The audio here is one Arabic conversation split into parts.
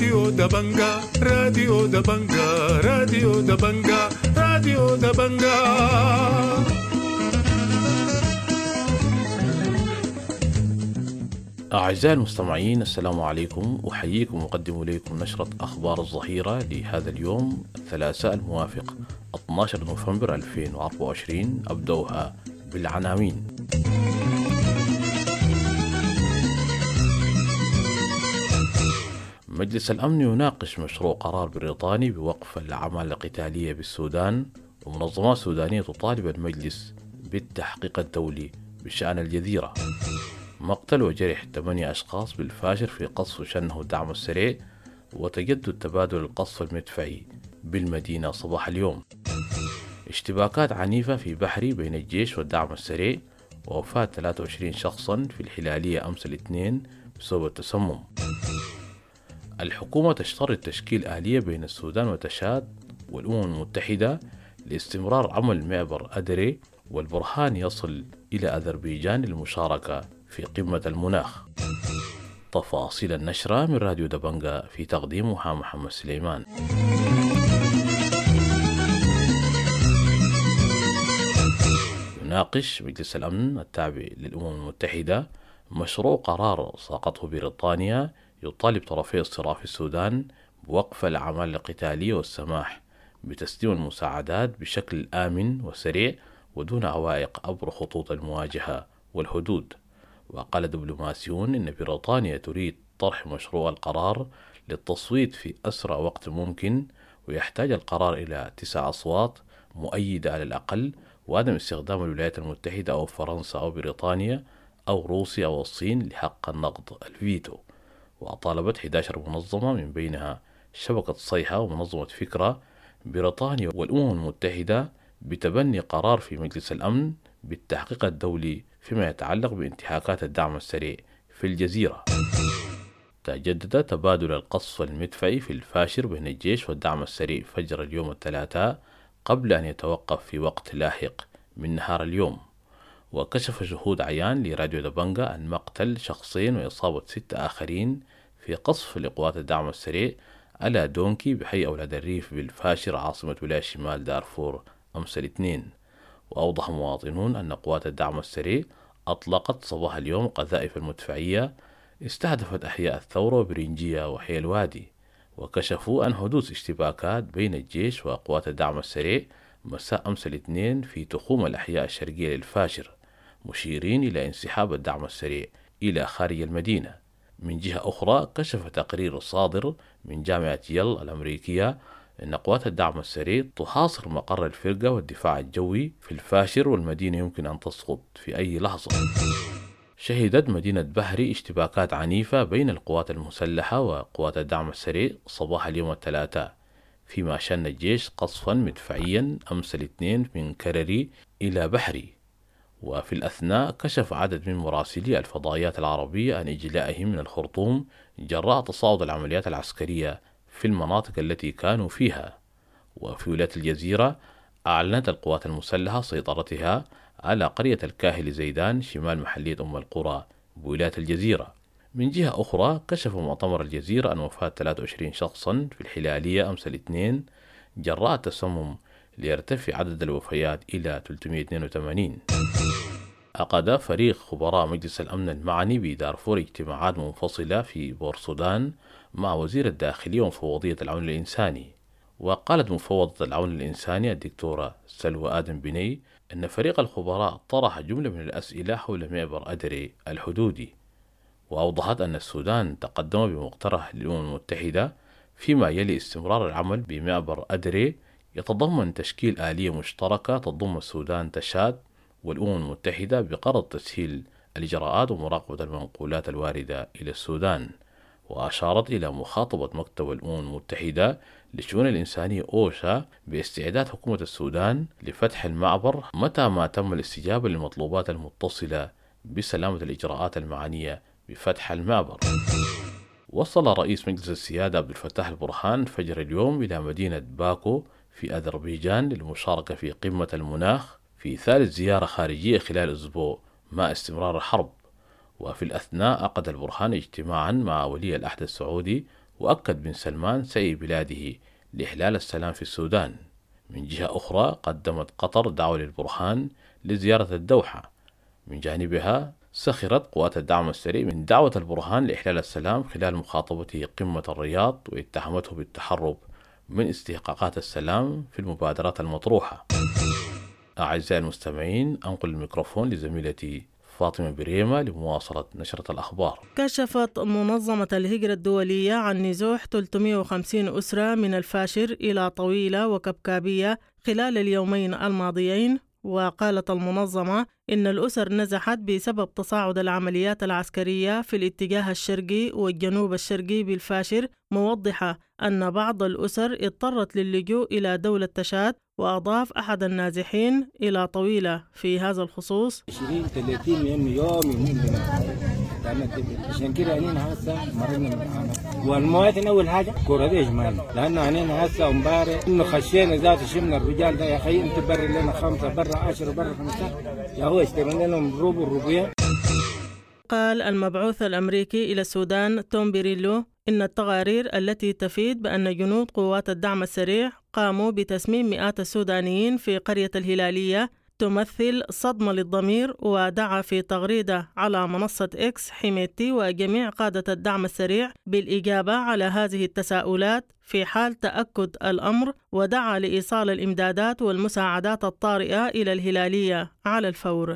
راديو دبنجا راديو دبنجا راديو دبنجا راديو دبنجا. أعزائي المستمعين، السلام عليكم. أحييكم وأقدم إليكم نشرة أخبار الظهيرة لهذا اليوم الثلاثاء الموافق 12 نوفمبر 2024. أبدأها بالعناوين. مجلس الأمن يناقش مشروع قرار بريطاني بوقف الأعمال القتالية بالسودان، ومنظمات سودانية تطالب المجلس بالتحقيق الدولي بشأن الجزيرة. مقتل وجرح 8 أشخاص بالفاشر في قصف شنه الدعم السريع، وتجدد تبادل القصف المدفعي بالمدينة صباح اليوم. اشتباكات عنيفة في بحري بين الجيش والدعم السريع، ووفاة 23 شخصا في الحلالية أمس الاثنين بسبب التسمم. الحكومة تشترط تشكيل آلية بين السودان وتشاد والأمم المتحدة لاستمرار عمل معبر أدري، والبرهان يصل إلى أذربيجان للمشاركة في قمة المناخ. تفاصيل النشرة من راديو دبنجا، في تقديمها محمد سليمان. يناقش مجلس الأمن التابع للأمم المتحدة مشروع قرار ساقته بريطانيا يطالب طرفي الصراع في السودان بوقف الأعمال القتالية والسماح بتسليم المساعدات بشكل آمن وسريع ودون عوائق عبر خطوط المواجهة والحدود. وقال دبلوماسيون إن بريطانيا تريد طرح مشروع القرار للتصويت في أسرع وقت ممكن، ويحتاج القرار إلى 9 أصوات مؤيدة على الأقل، وعدم استخدام الولايات المتحدة أو فرنسا أو بريطانيا أو روسيا أو الصين لحق النقض الفيتو. وطالبت 11 منظمة من بينها شبكة صيحة ومنظمة فكرة بريطانيا والأمم المتحدة بتبني قرار في مجلس الأمن بالتحقيق الدولي فيما يتعلق بانتهاكات الدعم السريع في الجزيرة. تجدد تبادل القصف المدفعي في الفاشر بين الجيش والدعم السريع فجر اليوم الثلاثاء قبل أن يتوقف في وقت لاحق من نهار اليوم. وكشف شهود عيان لراديو دبنجا عن مقتل شخصين وإصابة 6 آخرين في قصف لقوات الدعم السريع على دونكي بحي أولاد الريف بالفاشر عاصمة ولاية شمال دارفور أمس الاثنين. وأوضح مواطنون أن قوات الدعم السريع أطلقت صباح اليوم قذائف المدفعية استهدفت أحياء الثورة وبرنجية وحي الوادي. وكشفوا عن حدوث اشتباكات بين الجيش وقوات الدعم السريع مساء أمس الاثنين في تخوم الأحياء الشرقية للفاشر، مشيرين إلى انسحاب الدعم السريع إلى خارج المدينة. من جهة أخرى، كشف تقرير صادر من جامعة يل الأمريكية أن قوات الدعم السريع تحاصر مقر الفرقة والدفاع الجوي في الفاشر، والمدينة يمكن أن تسقط في أي لحظة. شهدت مدينة بحري اشتباكات عنيفة بين القوات المسلحة وقوات الدعم السريع صباح اليوم الثلاثاء، فيما شن الجيش قصفا مدفعيا أمس الاثنين من كرري إلى بحري. وفي الأثناء كشف عدد من مراسلي الفضائيات العربية عن إجلائهم من الخرطوم جراء تصاعد العمليات العسكرية في المناطق التي كانوا فيها. وفي ولاية الجزيرة أعلنت القوات المسلحة سيطرتها على قرية الكاهل زيدان شمال محلية أم القرى بولاية الجزيرة. من جهة أخرى، كشف مؤتمر الجزيرة عن وفاة 23 شخصا في الحلالية أمس الاثنين جراء التسمم، ليرتفع عدد الوفيات إلى 382. عقد فريق خبراء مجلس الأمن المعني بدارفور اجتماعات منفصلة في بورسودان مع وزير الداخلية ومفوضية العون الإنساني. وقالت مفوضة العون الإنساني الدكتورة سلوى آدم بني أن فريق الخبراء طرح جملة من الأسئلة حول معبر أدري الحدودي. وأوضحت أن السودان تقدم بمقترح للأمم المتحدة فيما يلي استمرار العمل بمعبر أدري يتضمن تشكيل آلية مشتركة تضم السودان تشاد والأمم المتحدة بغرض تسهيل الإجراءات ومراقبة المنقولات الواردة إلى السودان. وأشارت إلى مخاطبة مكتب الأمم المتحدة للشؤون الإنسانية أوشا باستعداد حكومة السودان لفتح المعبر متى ما تم الاستجابة للمطلوبات المتصلة بسلامة الإجراءات المعنية بفتح المعبر. وصل رئيس مجلس السيادة عبد الفتاح البرهان فجر اليوم إلى مدينة باكو في أذربيجان للمشاركة في قمة المناخ في ثالث زيارة خارجية خلال أسبوع مع استمرار الحرب. وفي الأثناء عقد البرهان اجتماعا مع ولي العهد السعودي وأكد بن سلمان سعي بلاده لإحلال السلام في السودان. من جهة أخرى قدمت قطر دعوة للبرهان لزيارة الدوحة. من جانبها سخرت قوات الدعم السريع من دعوة البرهان لإحلال السلام خلال مخاطبته قمة الرياض، واتهمته بالتحرب من استحقاقات السلام في المبادرات المطروحة. أعزائي المستمعين، أنقل الميكروفون لزميلتي فاطمة بريمة لمواصلة نشرة الأخبار. كشفت منظمة الهجرة الدولية عن نزوح 350 أسرة من الفاشر إلى طويلة وكبكابية خلال اليومين الماضيين. وقالت المنظمة إن الأسر نزحت بسبب تصاعد العمليات العسكرية في الاتجاه الشرقي والجنوب الشرقي بالفاشر، موضحة أن بعض الأسر اضطرت للجوء إلى دولة تشاد. وأضاف أحد النازحين إلى طويلة في هذا الخصوص: 20-30 يوم عشان كده هنا هسه مرينا بالعمل والمواطن اول حاجه كوره اجمالي، لان هنا هسه امبارح انه خشينا ذات شمنا الرجال ده يا اخي انت برا لنا 5 برا 10 برا 15 يا هو اشترينا لهم الربع. قال المبعوث الأمريكي إلى السودان توم بيريلو إن التقارير التي تفيد بأن جنود قوات الدعم السريع قاموا بتسميم مئات السودانيين في قرية الهلالية تمثل صدمة للضمير. ودعا في تغريدة على منصة إكس حميدتي وجميع قادة الدعم السريع بالإجابة على هذه التساؤلات في حال تأكد الأمر، ودعا لإيصال الإمدادات والمساعدات الطارئة إلى الهلالية على الفور.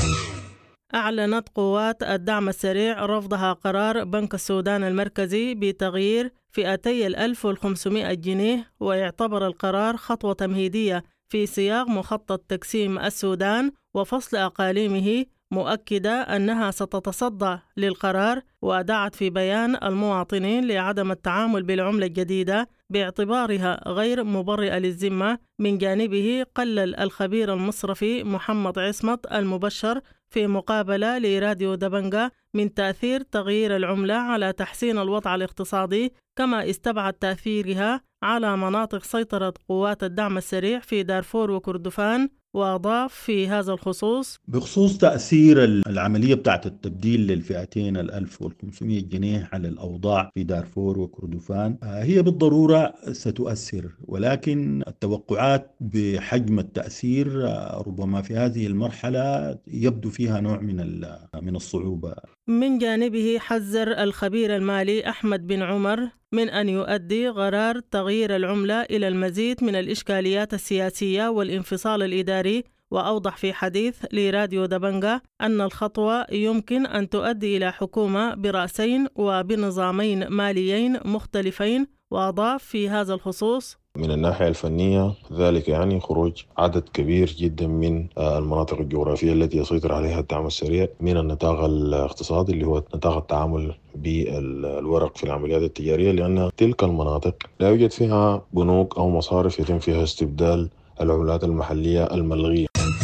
أعلنت قوات الدعم السريع رفضها قرار بنك السودان المركزي بتغيير فئتي 1500 جنيه، ويعتبر القرار خطوة تمهيدية في سياق مخطط تقسيم السودان وفصل أقاليمه، مؤكدة أنها ستتصدى للقرار. ودعت في بيان المواطنين لعدم التعامل بالعملة الجديدة باعتبارها غير مبرئة للذمة. من جانبه قلل الخبير المصرفي محمد عصمت المبشر في مقابلة لراديو دبنجة من تأثير تغيير العملة على تحسين الوضع الاقتصادي، كما استبعد تأثيرها على مناطق سيطرة قوات الدعم السريع في دارفور وكردفان. وأضاف في هذا الخصوص: بخصوص تأثير العملية بتاعت التبديل للفئتين 1500 جنيه على الأوضاع في دارفور وكردفان، هي بالضرورة ستؤثر، ولكن التوقعات بحجم التأثير ربما في هذه المرحلة يبدو فيها نوع من الصعوبة. من جانبه حذر الخبير المالي أحمد بن عمر من أن يؤدي قرار تغيير العملة إلى المزيد من الإشكاليات السياسية والانفصال الإداري. وأوضح في حديث لراديو دبنجة أن الخطوة يمكن أن تؤدي إلى حكومة برأسين وبنظامين ماليين مختلفين. وأضاف في هذا الخصوص: من الناحية الفنية ذلك يعني خروج عدد كبير جدا من المناطق الجغرافية التي يسيطر عليها الدعم السريع من النطاق الاقتصادي اللي هو نطاق التعامل بالورق في العمليات التجارية، لأن تلك المناطق لا يوجد فيها بنوك أو مصارف يتم فيها استبدال العملات المحلية الملغية.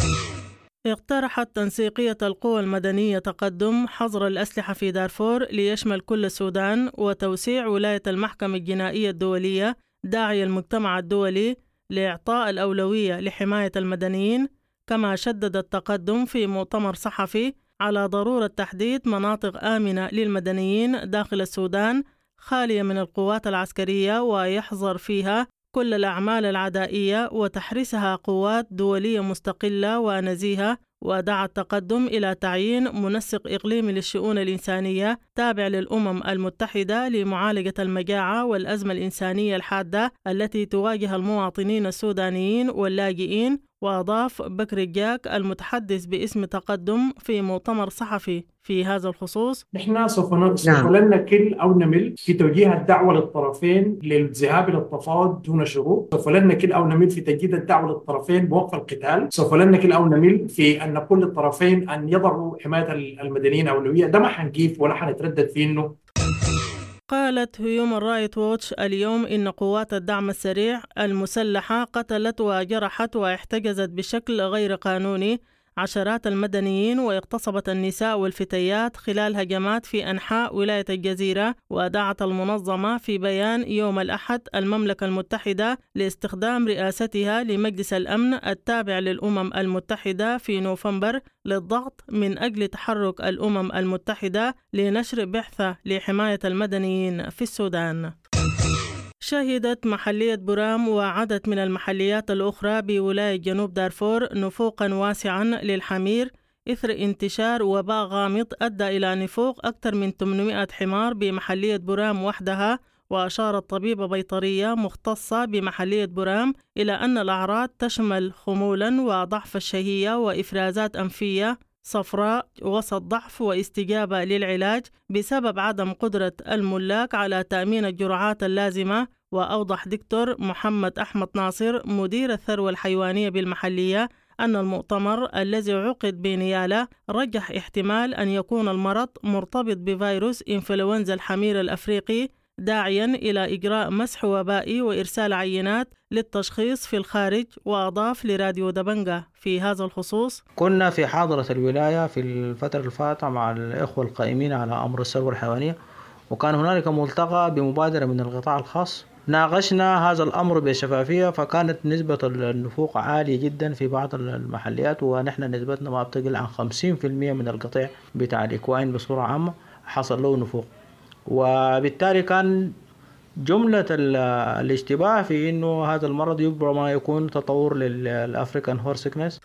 اقترحت تنسيقية القوى المدنية تقدم حظر الأسلحة في دارفور ليشمل كل السودان وتوسيع ولاية المحكمة الجنائية الدولية، داعي المجتمع الدولي لإعطاء الأولوية لحماية المدنيين. كما شدد التقدم في مؤتمر صحفي على ضرورة تحديد مناطق آمنة للمدنيين داخل السودان خالية من القوات العسكرية، ويحظر فيها كل الأعمال العدائية وتحرسها قوات دولية مستقلة ونزيهة. ودعا التقدم إلى تعيين منسق إقليمي للشؤون الإنسانية تابع للأمم المتحدة لمعالجة المجاعة والأزمة الإنسانية الحادة التي تواجه المواطنين السودانيين واللاجئين. وأضاف بكر الجاك المتحدث باسم تقدم في مؤتمر صحفي في هذا الخصوص: نحن سوف لن نكل أو نمل في توجيه الدعوة للطرفين للذهاب إلى التفاوض دون شروط. سوف لن نكل أو نمل في تجديد الدعوة للطرفين بوقف القتال. سوف لن نكل أو نمل في أن نقول للطرفين أن يضعوا حماية المدنيين أولوية. ده ما حنجيف ولا حنتردد في إنه. قالت هيومن رايت ووتش اليوم إن قوات الدعم السريع المسلحة قتلت وجرحت واحتجزت بشكل غير قانوني عشرات المدنيين واغتصبت النساء والفتيات خلال هجمات في أنحاء ولاية الجزيرة. ودعت المنظمة في بيان يوم الأحد المملكة المتحدة لاستخدام رئاستها لمجلس الأمن التابع للأمم المتحدة في نوفمبر للضغط من أجل تحرك الأمم المتحدة لنشر بعثة لحماية المدنيين في السودان. شهدت محلية بورام وعدد من المحليات الأخرى بولاية جنوب دارفور نفوقا واسعا للحمير إثر انتشار وباء غامض أدى إلى نفوق أكثر من 800 حمار بمحلية بورام وحدها. وأشارت طبيبة بيطرية مختصة بمحلية بورام إلى أن الأعراض تشمل خمولا وضعف الشهية وإفرازات أنفية صفراء وسط ضعف واستجابة للعلاج بسبب عدم قدرة الملاك على تأمين الجرعات اللازمة. وأوضح دكتور محمد أحمد ناصر مدير الثروة الحيوانية بالمحلية أن المؤتمر الذي عقد بنيالة رجح احتمال أن يكون المرض مرتبط بفيروس إنفلونزا الحمير الأفريقي، داعياً إلى إجراء مسح وبائي وإرسال عينات للتشخيص في الخارج. وأضاف لراديو دبنجا في هذا الخصوص: كنا في حاضرة الولاية في الفترة الفاتحة مع الإخوة القائمين على أمر الثروة الحيوانية، وكان هنالك ملتقى بمبادرة من القطاع الخاص، ناقشنا هذا الأمر بشفافية، فكانت نسبة النفوق عالية جدا في بعض المحليات، ونحن نسبتنا ما بتقل عن 50% من القطيع بتاع الإكواين بصورة عامة حصل له نفوق. وبالتالي كان جملة الاشتباه في إنه هذا المرض ربما يكون تطور للأفريكان هورس سيكنس.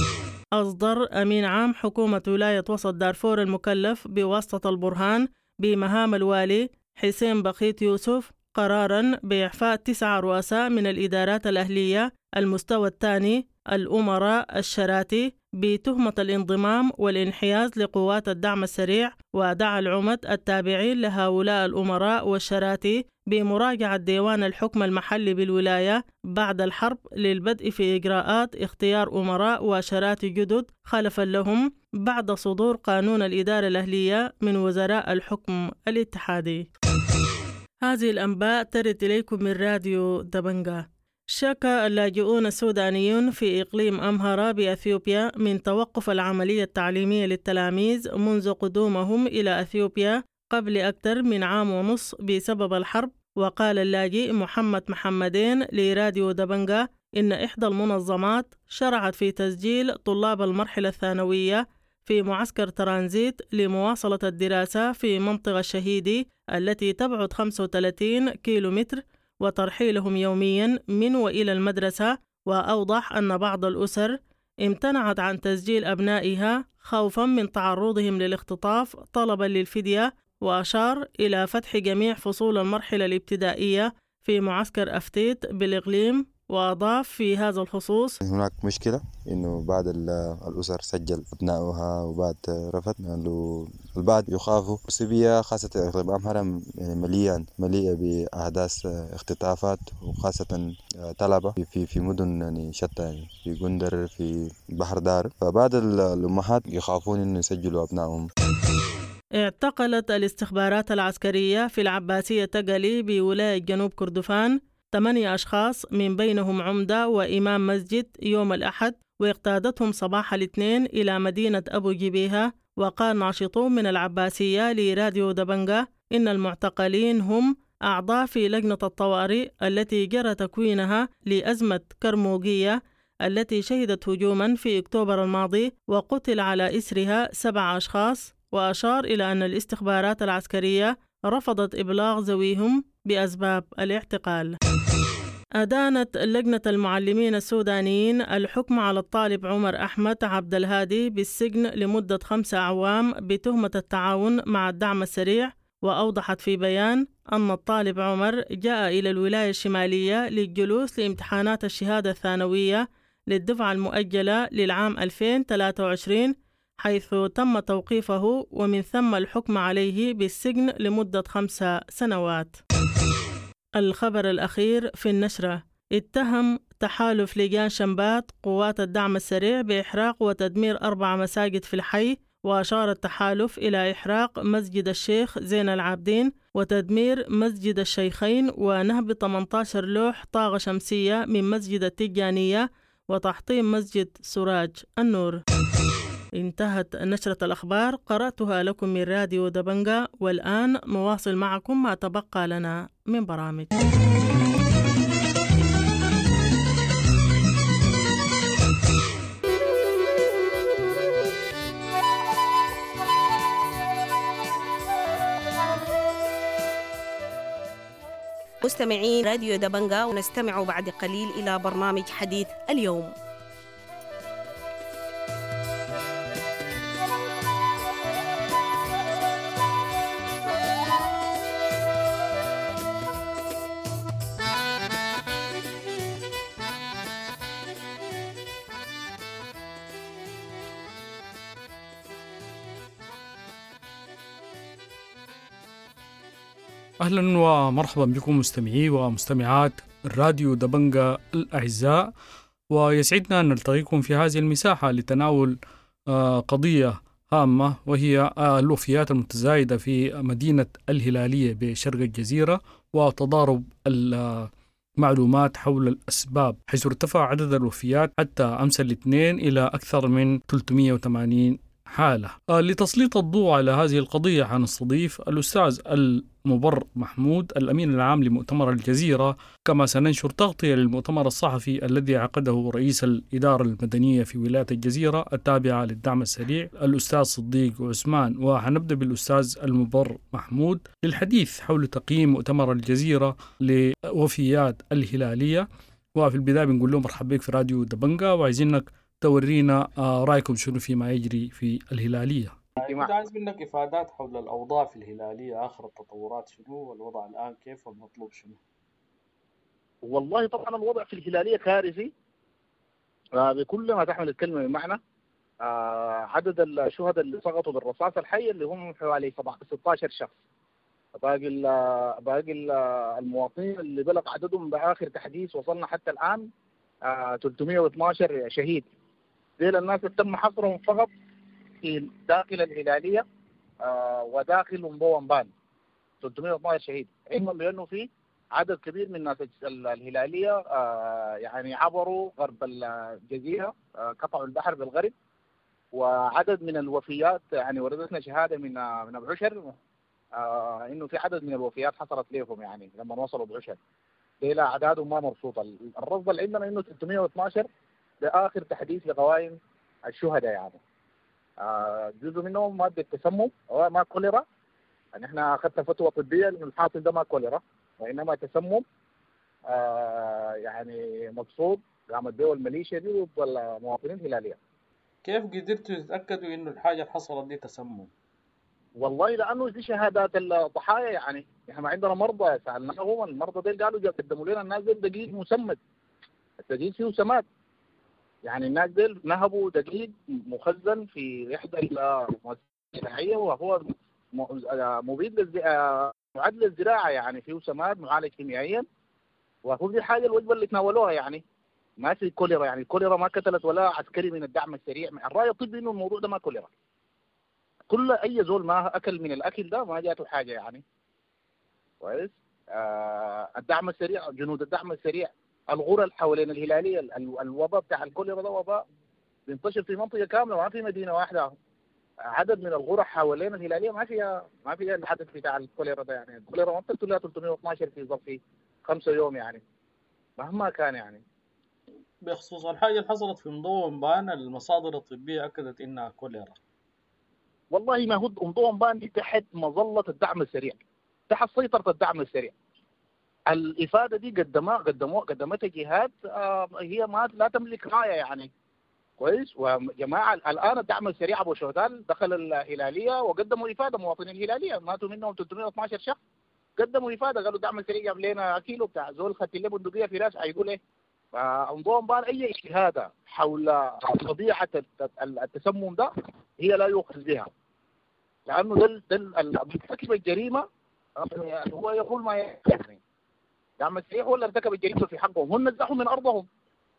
أصدر أمين عام حكومة ولاية وسط دارفور المكلف بواسطة البرهان بمهام الوالي حسين بخيت يوسف قراراً بإعفاء 9 رؤساء من الإدارات الأهلية المستوى الثاني الأمراء الشراتي بتهمة الانضمام والانحياز لقوات الدعم السريع. ودعا العمد التابعين لهؤلاء الأمراء والشراتي بمراجعة ديوان الحكم المحلي بالولاية بعد الحرب للبدء في إجراءات اختيار أمراء وشراتي جدد خلفا لهم بعد صدور قانون الإدارة الأهلية من وزراء الحكم الاتحادي. هذه الأنباء ترد إليكم من راديو دبنجا. شكى اللاجئون السودانيون في إقليم أمهرة بأثيوبيا من توقف العملية التعليمية للتلاميذ منذ قدومهم إلى أثيوبيا قبل أكثر من عام ونصف بسبب الحرب. وقال اللاجئ محمد محمدين لراديو دبنجا إن إحدى المنظمات شرعت في تسجيل طلاب المرحلة الثانوية في معسكر ترانزيت لمواصلة الدراسة في منطقة الشهيدي التي تبعد 35 كيلومتر وترحيلهم يوميا من وإلى المدرسة. وأوضح أن بعض الأسر امتنعت عن تسجيل أبنائها خوفا من تعرضهم للاختطاف طلبا للفدية. وأشار إلى فتح جميع فصول المرحلة الابتدائية في معسكر أفتيت بالإقليم. وأضاف في هذا الخصوص: هناك مشكلة إنه بعض الأسر سجل أبنائها وبعد رفض، لأنه البعض يخافوا. سيبيا خاصة إقليم أمهرة مليئة بأحداث اختطافات، وخاصة طلبة في مدن يعني شتى، يعني في جندر في بحر دار، فبعض الأمهات يخافون إنه يسجلوا أبنائهم. اعتقلت الاستخبارات العسكرية في العباسية تقلي بولاية جنوب كردفان 8 أشخاص من بينهم عمدة وإمام مسجد يوم الأحد، واقتادتهم صباح الاثنين إلى مدينة أبو جبيهة. وقال ناشطون من العباسية لراديو دبنجا إن المعتقلين هم أعضاء في لجنة الطوارئ التي جرى تكوينها لأزمة كرموجية التي شهدت هجوما في أكتوبر الماضي وقتل على إثرها 7 أشخاص. وأشار إلى أن الاستخبارات العسكرية رفضت إبلاغ ذويهم بأسباب الاعتقال. أدانت لجنة المعلمين السودانيين الحكم على الطالب عمر أحمد عبد الهادي بالسجن لمدة 5 أعوام بتهمة التعاون مع الدعم السريع. وأوضحت في بيان أن الطالب عمر جاء إلى الولاية الشمالية للجلوس لامتحانات الشهادة الثانوية للدفعة المؤجلة للعام 2023، حيث تم توقيفه ومن ثم الحكم عليه بالسجن لمدة 5 سنوات. الخبر الأخير في النشرة: اتهم تحالف لجان شنبات قوات الدعم السريع بإحراق وتدمير 4 مساجد في الحي. وأشار التحالف إلى إحراق مسجد الشيخ زين العابدين وتدمير مسجد الشيخين ونهب 18 لوح طاقة شمسية من مسجد التجانية وتحطيم مسجد سراج النور. انتهت نشرة الأخبار، قرأتها لكم من راديو دبنجا، والآن نواصل معكم ما تبقى لنا من برامج. مستمعين راديو دبنجا، ونستمع بعد قليل إلى برنامج حديث اليوم. أهلا ومرحبا بكم مستمعي ومستمعات الراديو دبنجا الأعزاء، ويسعدنا أن نلتقيكم في هذه المساحة لتناول قضية هامة، وهي الوفيات المتزايدة في مدينة الهلالية بشرق الجزيرة وتضارب المعلومات حول الأسباب، حيث ارتفع عدد الوفيات حتى أمس الاثنين إلى أكثر من 380 حالة. لتسليط الضوء على هذه القضية حنستضيف الأستاذ المبر محمود، الأمين العام لمؤتمر الجزيرة، كما سننشر تغطية للمؤتمر الصحفي الذي عقده رئيس الإدارة المدنية في ولاية الجزيرة التابعة للدعم السريع الأستاذ صديق عثمان. وحنبدأ بالأستاذ المبر محمود للحديث حول تقييم مؤتمر الجزيرة لوفيات الهلالية. وفي البداية بنقول لهم مرحبا بك في راديو دبنجا، وعايزينك تورينا رأيكم شنو فيما يجري في الهلالية. كنت عايز منك إفادات حول الأوضاع في الهلالية، آخر التطورات شنو، والوضع الآن كيف، والمطلوب شنو؟ والله طبعا الوضع في الهلالية كارثي بكل ما تحمل الكلمة من معنى. عدد الشهداء اللي سقطوا بالرصاص الحي اللي هم حوالي 16 شخص. باقي المواطنين اللي بلغ عددهم بآخر تحديث وصلنا حتى الآن 312 شهيد. ديل الناس تم حصرهم فقط في داخل الهلالية وداخل مبومبان 312 شهيد، علما بأنه في عدد كبير من ناس الهلالية يعني عبروا غرب الجزيرة، قطعوا البحر بالغرب. وعدد من الوفيات يعني وردتنا شهادة من أبو عشر إنه في عدد من الوفيات حصلت لهم يعني لما وصلوا أبو عشر. ديل أعدادهم ما مرصوطة. الرصد اللي عندنا إنه 312 بآخر تحديث لقوائم الشهداء يعني. جزء منهم مادة تسمم أو ما كوليرا، يعني إحنا أخذنا فتوى طبية إنه الحاصل ده ما كوليرا وإنما تسمم يعني مقصود قامت به الميليشيا دي ضد المواطنين الهلالية. كيف قدرتوا تتأكدوا إنه الحاجة اللي حصلت دي تسمم؟ والله لأنه دي شهادات الضحايا يعني. إحنا عندنا مرضى سألناهم، المرضى دي قالوا قدموا لنا الناس دي دقيق مسمد، الدقيق فيه سمات. يعني الناس ديل نهبوا دقيق مخزن في إحدى المؤسسات الزراعية وهو مبيد معد للزراعة يعني فيه سماد معالج كيميائيا، وهو دي الحاجة الوجبة اللي تناولوها يعني. ما في كوليرا، يعني الكوليرا ما قتلت ولا عسكري من الدعم السريع. الرأي الطبي إنه الموضوع ده ما كوليرا. كل أي زول ما أكل من الأكل ده ما جاته حاجة يعني. كويس. الدعم السريع، جنود الدعم السريع، الغرة حوالين الهلالية، الوباء بتاع الكوليرا ده وباء بينتشر في منطقة كاملة ما في مدينة واحدة. عدد من الغرة حوالين الهلالية ما فيها الحدث بتاع الكوليرا ده يعني. الكوليرا ما بتقتل لها 312 في ظرف 5 يوم يعني مهما كان يعني. بخصوص الحاجة اللي حصلت في مبومبان، المصادر الطبية أكدت إنها كوليرا. والله ما هو مبومبان دي تحت مظلة الدعم السريع، تحت سيطرة الدعم السريع. الإفادة دي قدمتها جهات هي ما لا تملك راية يعني. كويس. وجماعة الآن الدعم السريع أبو شهدان دخل الهلالية وقدموا إفادة مواطنين الهلالية، ماتوا منهم 312 شخص. قدموا إفادة قالوا الدعم السريع جاب لنا كيلو بتاع زول خدت له بندقية في راسه هيقول إيه. فانظموا أي اجتهاد حول طبيعة التسمم ده هي لا يؤخذ بها، لأنه ده مرتكب الجريمة هو يقول ما يعني. دعم السريع هو اللي ارتكب الجريمة في حقهم، هم نزحوا من أرضهم.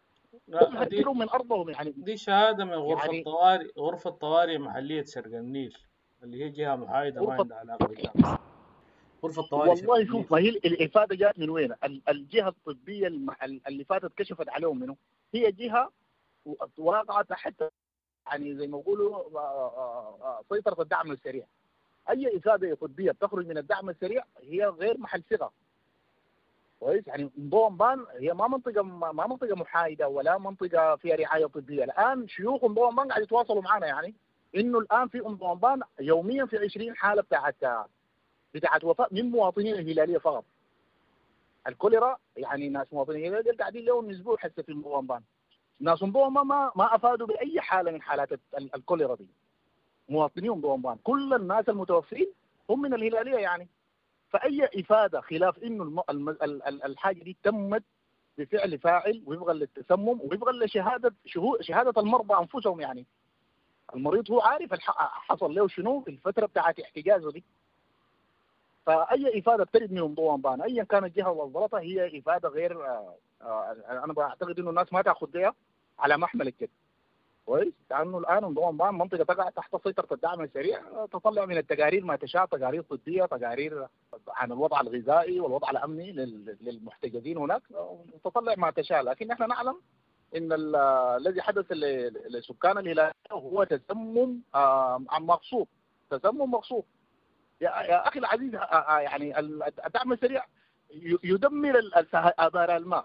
من أرضهم يعني. دي شهادة من غرفة يعني غرفة طوارئ محلية شرق النيل اللي هي جهة محايدة ما عندها علاقة بالدعم. غرفة طوارئ والله شوف، ما هي الإفادة جات من وين؟ الجهة الطبية اللي فاتت كشفت عليهم منه، هي جهة واقعة تحت يعني زي ما يقولوا سيطرة الدعم السريع. أي إفادة طبية بتخرج من الدعم السريع هي غير محل ثقة. كويس. يعني مبومبان هي ما منطقة محايدة ولا منطقة فيها رعاية طبية. الآن شيوخ مبومبان قاعد يتواصلوا معنا يعني إنه الآن في مبومبان يوميا في 20 حالة بتاعت وفاة من مواطنين الهلالية فقط. الكوليرا يعني ناس مواطنين الهلالية قاعدين لهم اسبوع حتى في موانبان. ناس بوما ما افادوا باي حاله من حالات الكوليرا دي. مواطنين بومبان كل الناس المتوفين هم من الهلاليه يعني. فاي افاده خلاف انه الحاجه دي تمت بفعل فاعل ويبغى للتسمم ويبغى لشهاده المرضى انفسهم يعني. المريض هو عارف حصل له شنو في الفتره بتاعت احتجازه دي. فاي افاده بترد من بومبان ايا كانت الجهه وظرتها هي افاده غير انا بعتقد انه الناس ما تاخذ بها على محمل الجد. كويس؟ لانه الان بومبان منطقه تقع تحت سيطره الدعم السريع، تطلع من التقارير ما تشاء، تقارير طبيه، تقارير عن الوضع الغذائي والوضع الامني للمحتجزين هناك، تطلع ما تشاء. لكن نحن نعلم ان الذي حدث لسكان الهلاليه هو تسمم مغصوب، تسمم مغصوب. يا اخي العزيز يعني الدعم السريع يدمر ابار الماء،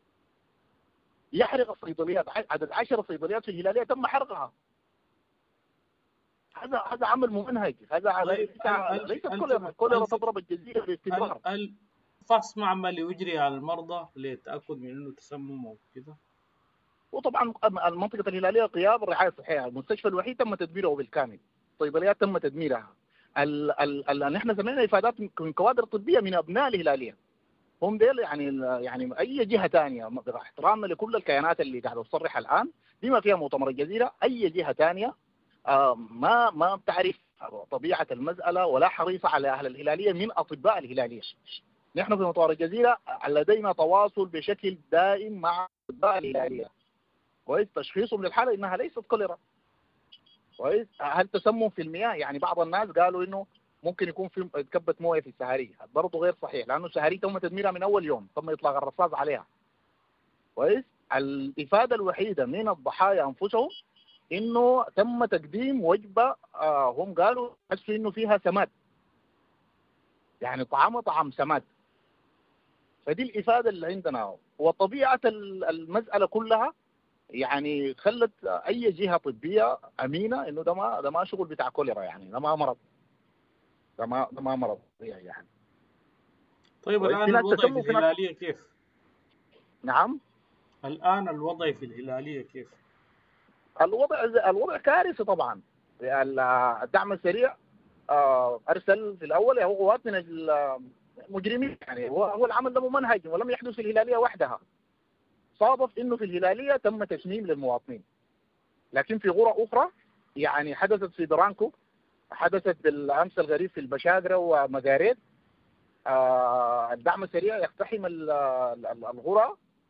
يحرق الصيدليات. عدد 10 صيدليات في الهلاليه تم حرقها. هذا عمل ممنهج. هذا ليس الكوليرا تضرب الجزيره باستمرار. الفحص معمل يجري على المرضى للتاكد من انه تسمم او كده. وطبعا المنطقه الهلاليه غياب الرعايه الصحيه، المستشفى الوحيد تم تدميره بالكامل، الصيدليات تم تدميرها. نحن سمعنا افادات من كوادر طبيه من ابناء الهلاليه. هم ديل يعني اي جهه ثانيه، احترامنا لكل الكيانات اللي قاعده تصرح الان بما فيها مؤتمر الجزيره، اي جهه ثانيه ما بتعرف طبيعه المساله ولا حريصه على اهل الهلاليه من اطباء الهلاليه. نحن في مؤتمر الجزيره لدينا تواصل بشكل دائم مع اطباء الهلاليه. كويس؟ تشخيصهم للحاله انها ليست كوليرا. كويس؟ هل تسمم في المياه؟ يعني بعض الناس قالوا انه ممكن يكون في كبة مويه في السهاري، برضه غير صحيح، لانه السهاري تم تدميرها من اول يوم، تم اطلاق الرصاص عليها. كويس؟ الافاده الوحيده من الضحايا انفسهم انه تم تقديم وجبه هم قالوا حسوا انه فيها سماد، يعني طعام سماد. فدي الافاده اللي عندنا. وطبيعه المساله كلها يعني خلت اي جهه طبيه امينه انه ده ما شغل بتاع كوليرا، يعني ده ما مرض، ده ما مرض يعني. طيب الان الوضع في الهلاليه كيف؟ نعم؟ الان الوضع في الهلاليه كيف؟ الوضع كارثي طبعا. الدعم السريع ارسل في الاول هو قوات من المجرمين، يعني هو العمل ده ممنهج ولم يحدث في الهلاليه وحدها. صادف انه في الهلاليه تم تسميم للمواطنين، لكن في غرى اخرى يعني حدثت في برانكو، حدثت بالامس الغريب في البشاقره ومقاريد. الدعم السريع يقتحم الغرى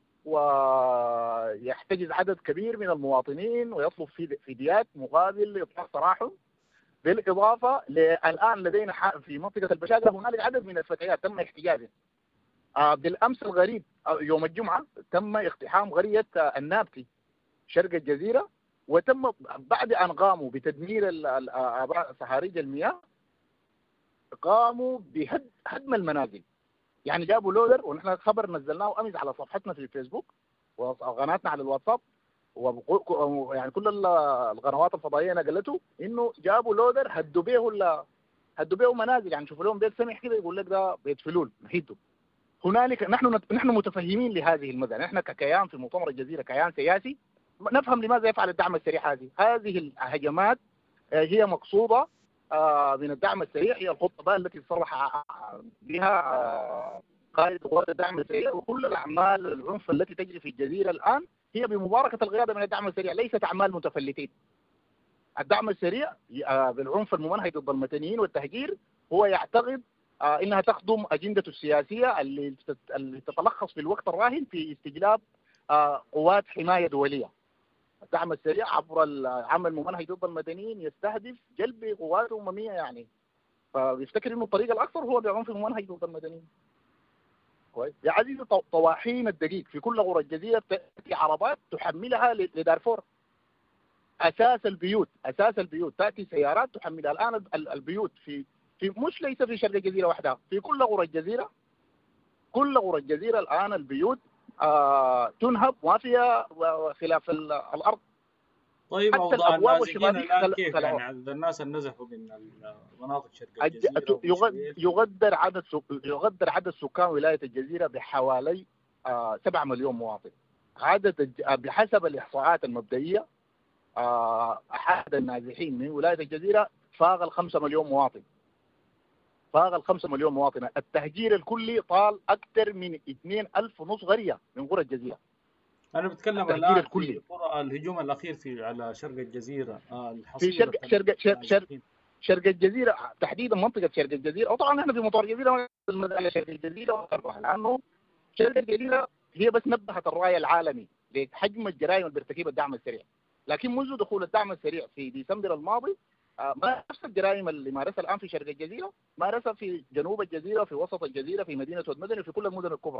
ويحتجز عدد كبير من المواطنين ويطلب فديات مقابل اطلاق سراحهم. بالاضافه الان لدينا في منطقه البشاقره هنالك عدد من الفتيات تم احتجازها. بالامس الغريب يوم الجمعه تم اقتحام قريه النابتي شرق الجزيره، وتم بعد ان قاموا بتدمير صهاريج المياه قاموا بهدم المنازل. يعني جابوا لودر، ونحن خبر نزلناه امس على صفحتنا في الفيسبوك وقناتنا على الواتساب، يعني كل القنوات الفضائيه نقلته انه جابوا لودر هدوا به منازل. يعني شوفوا لهم بيت سمح كده يقول لك ده بيت فلول نهيته. هنالك نحن متفهمين لهذه المسألة. نحن ككيان في مؤتمر الجزيرة كيان سياسي نفهم لماذا يفعل الدعم السريع هذه الهجمات. هي مقصودة من الدعم السريع، هي الخطة التي صرح بها قائد قوات الدعم السريع. وكل الأعمال العنف التي تجري في الجزيرة الآن هي بمباركة القيادة من الدعم السريع، ليست أعمال متفلتين. الدعم السريع بالعنف الممنهج ضد المدنيين والتهجير هو يعتقد انها تخدم اجندته السياسيه اللي تتلخص في الوقت الراهن في استجلاب قوات حمايه دوليه. الدعم السريع عبر العمل الممنهج ضد المدنيين يستهدف جلب قوات امميه يعني. فبيفتكر انه الطريق الاكثر هو بعنف الممنهج ضد المدنيين. كويس يا عزيزي؟ طواحين الدقيق في كل قرى الجزيره تاتي عربات تحملها لدارفور. اساس البيوت تاتي سيارات تحملها. الان البيوت في مش ليس في شرق الجزيره وحدها، في كل قرى الجزيره، الان البيوت تنهب ما فيها خلاف الارض. طيب حتى أوضاع الابواب النازحين والشبابيك الآن كيف يعني عدد الناس اللي نزحوا من مناطق شرق الجزيرة يقدر عدد سكان ولاية الجزيرة بحوالي 7 مليون مواطن. بحسب الإحصاءات المبدئية أحد النازحين من ولاية الجزيرة فاق 5 مليون مواطن. التهجير الكلي طال أكثر من 2,500 قرية من قرى الجزيرة. أنا بتكلم الآن في الهجوم الأخير على شرق الجزيرة في شرق الجزيرة تحديدا منطقة شرق الجزيرة. وطبعا احنا في مطار الجزيرة شرق الجزيرة لأنه شرق الجزيرة هي بس نبهت الرأي العالمي لحجم الجرائم اللي بيرتكبها الدعم السريع، لكن منذ دخول الدعم السريع في ديسمبر الماضي ما نفس الجرائم اللي مارسها الآن في شرق الجزيرة مارسها في جنوب الجزيرة، في وسط الجزيرة، في مدينة المدني، في كل المدن الكبرى.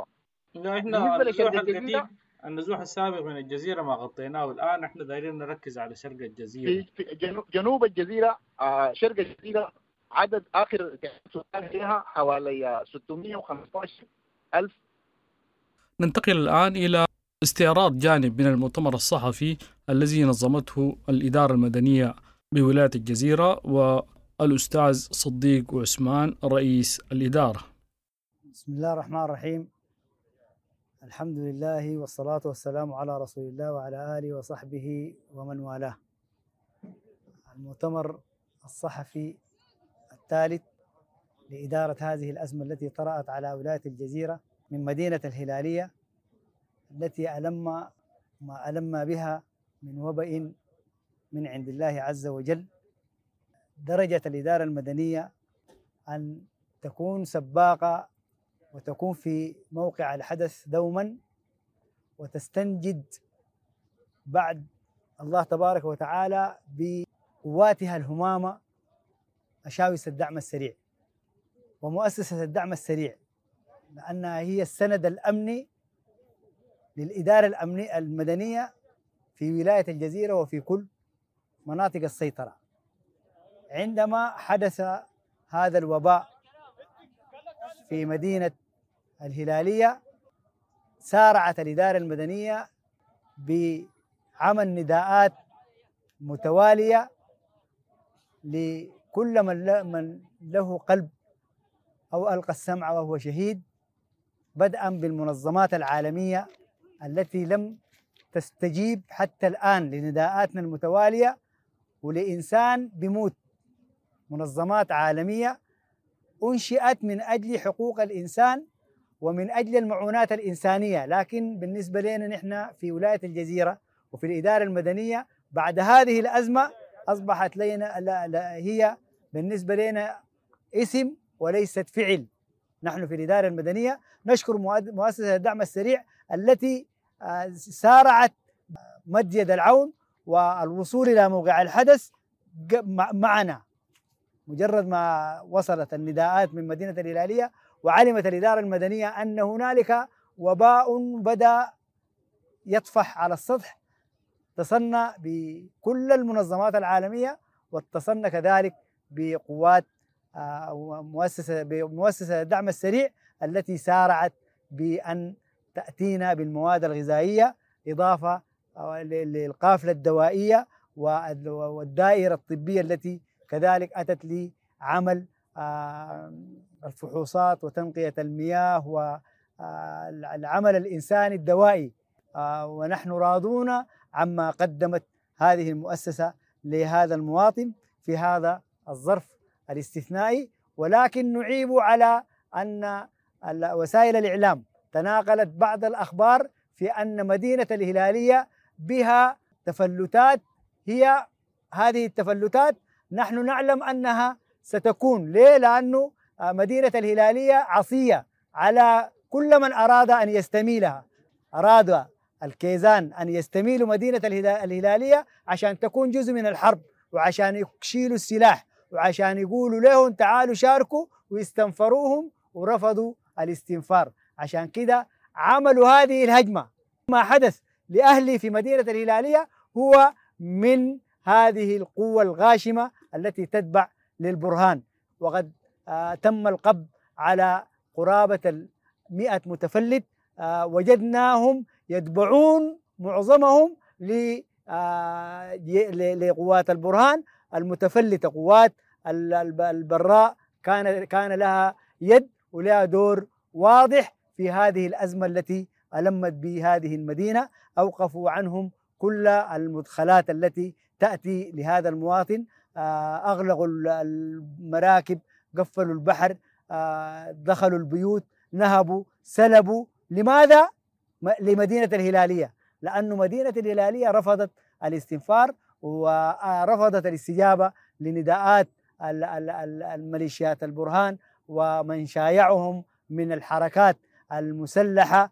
احنا النزوح السابق من الجزيرة ما غطيناه، والآن احنا دايرين نركز على شرق الجزيرة. في جنوب الجزيرة شرق الجزيرة عدد آخر سكان فيها حوالي 615,000. ننتقل الآن إلى استعراض جانب من المؤتمر الصحفي الذي نظمته الإدارة المدنية بولاية الجزيرة والأستاذ صديق وعثمان رئيس الإدارة. بسم الله الرحمن الرحيم. الحمد لله والصلاة والسلام على رسول الله وعلى آله وصحبه ومن والاه. المؤتمر الصحفي الثالث لإدارة هذه الأزمة التي طرأت على ولاية الجزيرة من مدينة الهلالية التي ما ألم بها من وباء من عند الله عز وجل. درجت الإدارة المدنية أن تكون سباقة وتكون في موقع الحدث دوما وتستنجد بعد الله تبارك وتعالى بقواتها الهمامة أشاوس الدعم السريع ومؤسسة الدعم السريع، لأنها هي السند الأمني للإدارة المدنية في ولاية الجزيرة وفي كل مناطق السيطرة. عندما حدث هذا الوباء في مدينة الهلالية سارعت الإدارة المدنية بعمل نداءات متوالية لكل من له قلب أو ألقى السمع وهو شهيد، بدءا بالمنظمات العالمية التي لم تستجيب حتى الآن لنداءاتنا المتوالية، ولإنسان بموت. منظمات عالمية أنشئت من أجل حقوق الإنسان ومن أجل المعونات الإنسانية، لكن بالنسبة لنا نحن في ولاية الجزيرة وفي الإدارة المدنية بعد هذه الأزمة أصبحت لنا هي بالنسبة لنا اسم وليست فعل. نحن في الإدارة المدنية نشكر مؤسسة الدعم السريع التي سارعت مد يد العون والوصول إلى موقع الحدث معنا. مجرد ما وصلت النداءات من مدينة الهلالية وعلمت الإدارة المدنية أن هنالك وباء بدأ يطفح على السطح، اتصلنا بكل المنظمات العالمية واتصلنا كذلك بقوات بمؤسسة الدعم السريع التي سارعت بأن تأتينا بالمواد الغذائية إضافة للقافلة الدوائية والدائرة الطبية التي كذلك أتت لعمل الفحوصات وتنقية المياه والعمل الإنساني الدوائي. ونحن راضون عما قدمت هذه المؤسسة لهذا المواطن في هذا الظرف الاستثنائي، ولكن نعيب على أن وسائل الإعلام تناقلت بعض الأخبار في أن مدينة الهلالية بها تفلتات. هي هذه التفلتات نحن نعلم أنها ستكون. ليه؟ لأنه مدينة الهلالية عصية على كل من أراد أن يستميلها. أراد الكيزان أن يستميلوا مدينة الهلالية عشان تكون جزء من الحرب، وعشان يشيلوا السلاح، وعشان يقولوا لهم تعالوا شاركوا، ويستنفروهم ورفضوا الاستنفار. عشان كده عملوا هذه الهجمة. ما حدث لأهلي في مدينة الهلالية هو من هذه القوة الغاشمة التي تتبع للبرهان. وقد تم القبض على قرابة 100 متفلت. وجدناهم يتبعون معظمهم لقوات البرهان المتفلتة. قوات البراء كان لها يد ولها دور واضح في هذه الأزمة التي ألمت بهذه المدينة. أوقفوا عنهم كل المدخلات التي تأتي لهذا المواطن، أغلقوا المراكب، قفلوا البحر، دخلوا البيوت، نهبوا، سلبوا. لماذا؟ لمدينة الهلالية، لأن مدينة الهلالية رفضت الاستنفار ورفضت الاستجابة لنداءات الميليشيات البرهان ومن شايعهم من الحركات المسلحة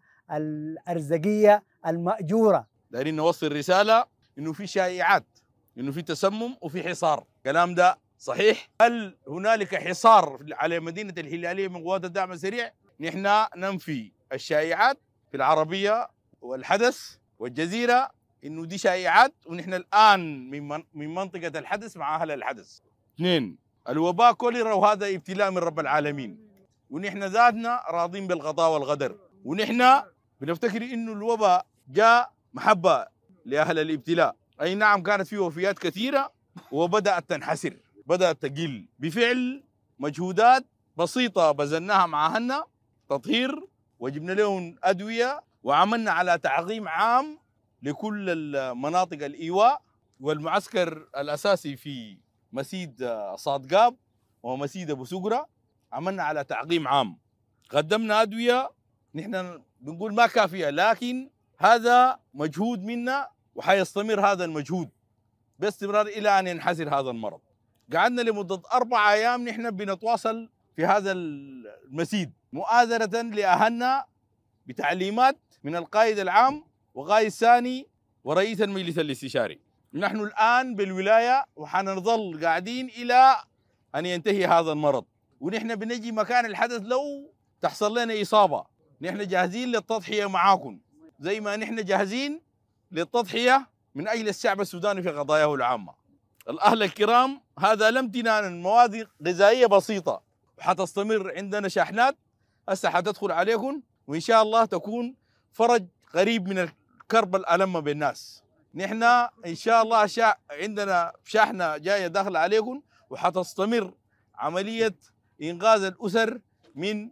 الأرزقية المأجورة. دايرين نوصل رسالة إنه في شائعات، إنه في تسمم وفي حصار. الكلام ده صحيح؟ هل هنالك حصار على مدينة الهلالية من قوات الدعم السريع؟ نحن ننفي الشائعات في العربية والحدث والجزيرة إنه دي شائعات، ونحن الآن من منطقة الحدث مع أهل الحدث. 2. الوباء كوليرا، وهذا ابتلاء من رب العالمين، ونحن ذاتنا راضين بالقضاء والقدر، ونحن بنفتكر إنه الوباء جاء محبة لأهل الابتلاء. أي نعم كانت فيه وفيات كثيرة وبدأت تنحسر، بدأت تقل بفعل مجهودات بسيطة بذلناها مع أهلنا، تطهير، وجبنا لهم أدوية، وعملنا على تعقيم عام لكل المناطق الإيواء والمعسكر الأساسي في مسيد صادقاب ومسيد أبو سقرة. عملنا على تعقيم عام، قدمنا أدوية نحن بنقول ما كافية، لكن هذا مجهود منا وحيستمر هذا المجهود باستمرار إلى أن ينحسر هذا المرض. قعدنا لمدة 4 أيام نحن بنتواصل في هذا المسيد مؤازرة لأهلنا بتعليمات من القائد العام وقائد ثاني ورئيس المجلس الاستشاري. نحن الآن بالولاية وحنظل قاعدين إلى أن ينتهي هذا المرض، ونحن بنجي مكان الحدث لو تحصل لنا إصابة. نحن جاهزين للتضحية معاكم زي ما نحن جاهزين للتضحية من أجل الشعب السوداني في قضاياه العامة. الأهل الكرام، هذا لم تنال مواد غذائية بسيطة، وحتستمر عندنا شاحنات هسه حتدخل عليكم، وإن شاء الله تكون فرج قريب من الكرب الألم بالناس. نحن إن شاء الله عندنا شاحنة جاية داخل عليكم، وحتستمر عملية إنقاذ الأسر من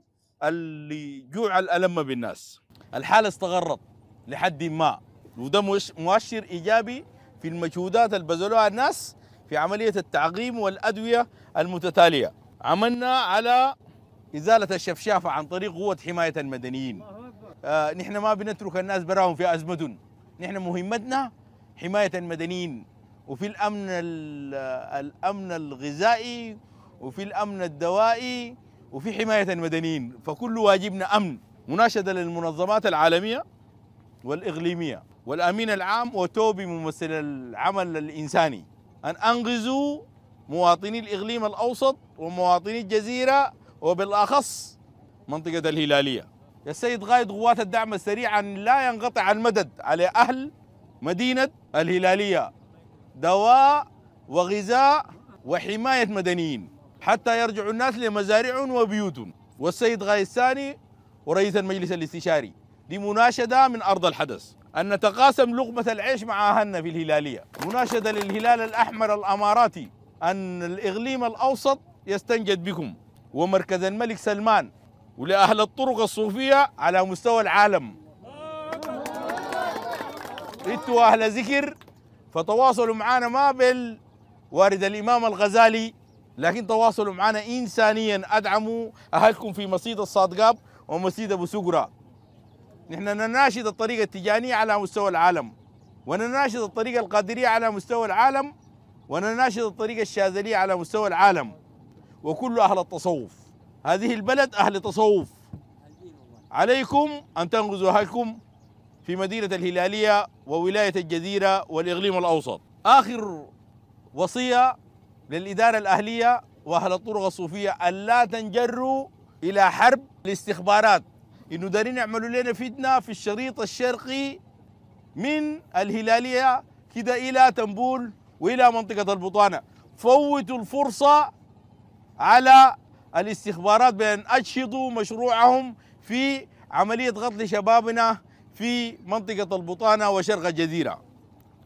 الجوع الألم بالناس. الحالة استغرت لحد ما، وده مؤشر إيجابي في المجهودات اللي بذلوها الناس في عملية التعقيم والأدوية المتتالية. عملنا على إزالة الشفشافة عن طريق قوة حماية المدنيين. نحن ما بنترك الناس براهم في أزمتهم، نحن مهمتنا حماية المدنيين، وفي الأمن الغذائي، وفي الأمن الدوائي، وفي حماية المدنيين. فكل واجبنا أمن، مناشدة للمنظمات العالمية والإقليمية والأمين العام وتوبي ممثل العمل الإنساني أن أنقذوا مواطني الإقليم الأوسط ومواطني الجزيرة وبالأخص منطقة الهلالية. يا السيد قائد قوات الدعم السريع أن لا ينقطع المدد على أهل مدينة الهلالية، دواء وغذاء وحماية مدنيين حتى يرجعوا الناس لمزارعهم وبيوتهم. والسيد قائد الثاني ورئيس المجلس الاستشاري، دي مناشدة من أرض الحدث أن نتقاسم لقمة العيش مع أهلنا في الهلالية. مناشدة للهلال الأحمر الأماراتي أن الإقليم الأوسط يستنجد بكم، ومركز الملك سلمان، ولأهل الطرق الصوفية على مستوى العالم. انتوا أهل ذكر، فتواصلوا معنا ما بالوارد الإمام الغزالي، لكن تواصلوا معنا إنسانيا. أدعموا أهلكم في مسيد الصادقاب ومسيد أبو سقرة. نحن نناشد الطريقة التجانية على مستوى العالم، ونناشد الطريقة القادرية على مستوى العالم، ونناشد الطريقة الشاذلية على مستوى العالم، وكل أهل التصوف. هذه البلد أهل تصوف. عليكم أن تنقذوا أهلكم في مدينة الهلالية وولاية الجزيرة والإقليم الأوسط. آخر وصية للإدارة الأهلية وأهل الطرق الصوفية أن لا تنجروا إلى حرب الاستخبارات، إنه دارين يعملوا لنا فتنة في الشريط الشرقي من الهلالية كده إلى تنبول وإلى منطقة البطانة. فوتوا الفرصة على الاستخبارات بأن أجهضوا مشروعهم في عملية قتل شبابنا في منطقة البطانة وشرق الجزيرة.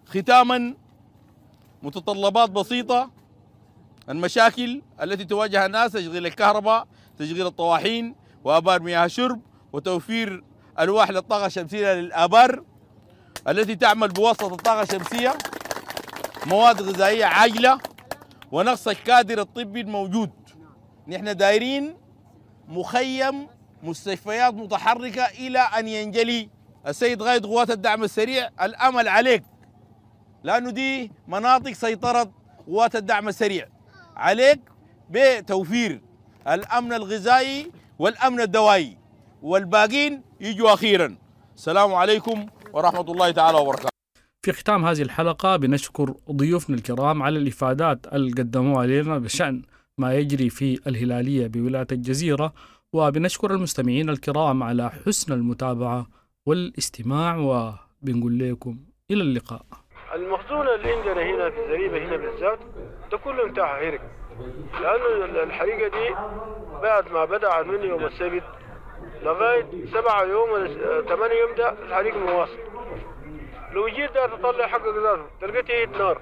ختاما، متطلبات بسيطة. المشاكل التي تواجه الناس: تشغيل الكهرباء، تشغيل الطواحين وآبار مياه شرب، وتوفير ألواح للطاقة الشمسية للآبار التي تعمل بواسطة الطاقة الشمسية، مواد غذائية عاجلة، ونقص الكادر الطبي الموجود. نحن دايرين مخيم مستشفيات متحركة إلى أن ينجلي السيد قائد قوات الدعم السريع الأمل عليك، لأنه دي مناطق سيطرة قوات الدعم السريع. عليك بتوفير الأمن الغذائي والأمن الدوائي، والباقين يجوا أخيرا. السلام عليكم ورحمة الله تعالى وبركاته. في ختام هذه الحلقة بنشكر ضيوفنا الكرام على الإفادات اللي قدموها لنا بشأن ما يجري في الهلالية بولاية الجزيرة، وبنشكر المستمعين الكرام على حسن المتابعة والاستماع، وبنقول لكم إلى اللقاء. المخزون اللي عندنا هنا في الزريبة هنا بالذات ده كله انتهى حرق، لأنه الحريقة دي بعد ما بدأ من يوم السبت لغاية 7 يوم ولا 8 يوم ده الحريق مواصل. لو جيت ده تطلع حقك ذاته تلقيت ايد نار.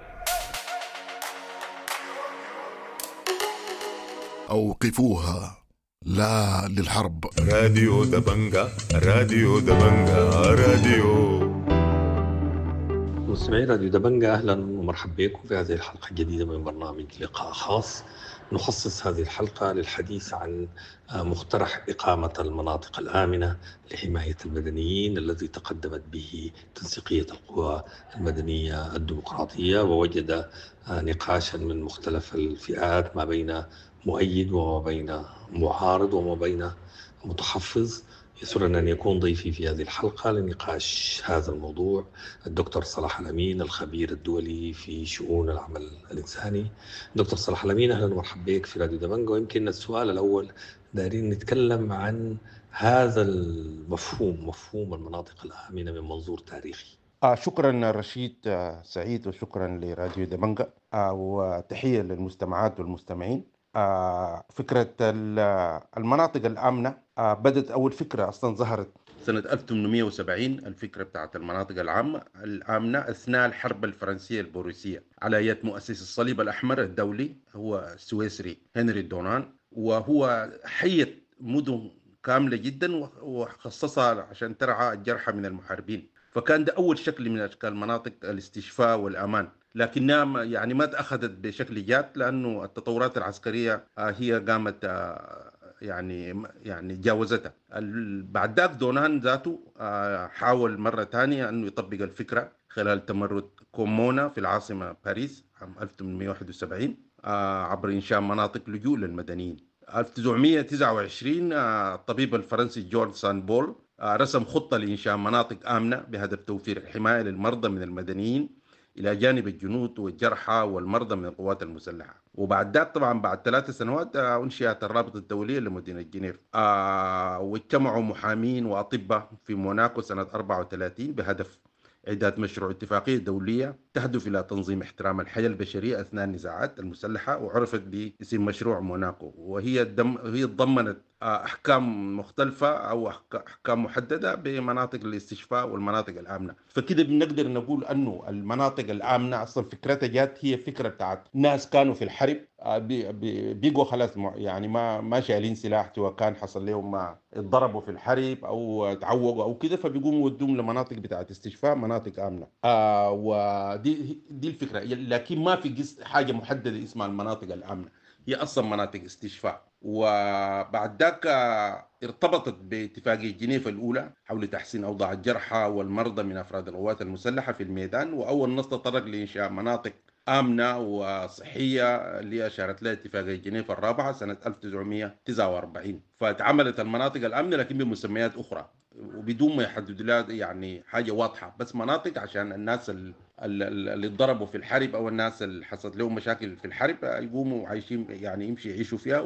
أوقفوها، لا للحرب. راديو دبنجا، راديو دبنجا، راديو. مستمعي راديو دبنجا، أهلا ومرحبا بكم في هذه الحلقة الجديدة من برنامج لقاء خاص. نخصص هذه الحلقة للحديث عن مقترح إقامة المناطق الآمنة لحماية المدنيين الذي تقدمت به تنسيقية القوى المدنية الديمقراطية، ووجد نقاشا من مختلف الفئات ما بين مؤيد وما بين معارض وما بين متحفظ. يسرنا أن يكون ضيفي في هذه الحلقة لنقاش هذا الموضوع الدكتور صلاح الأمين، الخبير الدولي في شؤون العمل الإنساني. دكتور صلاح الأمين، أهلا ومرحبا بك في راديو دبنجا. ويمكن السؤال الأول دارين نتكلم عن هذا المفهوم، مفهوم المناطق الآمنة من منظور تاريخي. شكرا رشيد سعيد، وشكرا لراديو دبنجا، وتحية للمستمعات والمستمعين. فكرة المناطق الآمنة بدأت أول فكرة أصلا ظهرت سنة 1870. الفكرة بتاعت المناطق الآمنة أثناء الحرب الفرنسية البوروسية على يد مؤسس الصليب الأحمر الدولي، هو السويسري هنري دونان، وهو حيت مدن كاملة جدا وخصصها عشان ترعى الجرحى من المحاربين. فكان ده أول شكل من أشكال مناطق الاستشفاء والأمان، لكنها يعني ما تأخذت بشكل جاد، لأنه التطورات العسكرية هي قامت يعني جاوزتها. بعد ذاك دونان ذاته حاول مرة ثانية أنه يطبق الفكرة خلال تمرد كومونا في العاصمة باريس عام 1871 عبر إنشاء مناطق لجوء للمدنيين. 1929 الطبيب الفرنسي جورج سان-بول رسم خطة لإنشاء مناطق آمنة بهدف توفير الحماية للمرضى من المدنيين إلى جانب الجنود والجرحى والمرضى من القوات المسلحة. وبعد ذلك طبعا بعد 3 سنوات أنشئت الرابطة الدولية لمدينة جنيف، واجتمعوا محامين وأطباء في موناكو سنة 34 بهدف إعداد مشروع اتفاقية دولية تهدف إلى تنظيم احترام الحياة البشرية أثناء النزاعات المسلحة، وعرفت باسم مشروع موناكو. وهي ضمنت أحكام مختلفة أو أحكام محددة بمناطق الاستشفاء والمناطق الآمنة. فكده بنقدر نقول أنه المناطق الآمنة أصلا فكرتها جات هي فكرة بتاعت ناس كانوا في الحرب بيقوا خلاص يعني ما شايلين سلاح، وكان حصل لهم ما اتضربوا في الحرب أو تعوقوا أو كده، فبيقوموا يودوهم لمناطق بتاعت استشفاء، مناطق آمنة. ودي الفكرة، لكن ما في حاجة محددة اسمها المناطق الآمنة، هي أصلا مناطق استشفاء. وبعد ذاك ارتبطت باتفاقية جنيف الأولى حول تحسين أوضاع الجرحى والمرضى من أفراد القوات المسلحة في الميدان، وأول نص تطرق لإنشاء مناطق آمنة وصحية اللي أشارت لها اتفاقية جنيف الرابعة سنة 1949. فتعملت المناطق الآمنة لكن بمسميات أخرى وبدون ما يحددوا لها يعني حاجة واضحة، بس مناطق عشان الناس اللي اتضربوا في الحرب أو الناس اللي حصلت لهم مشاكل في الحرب يقوموا عايشين، يعني يمشي يعيشوا فيها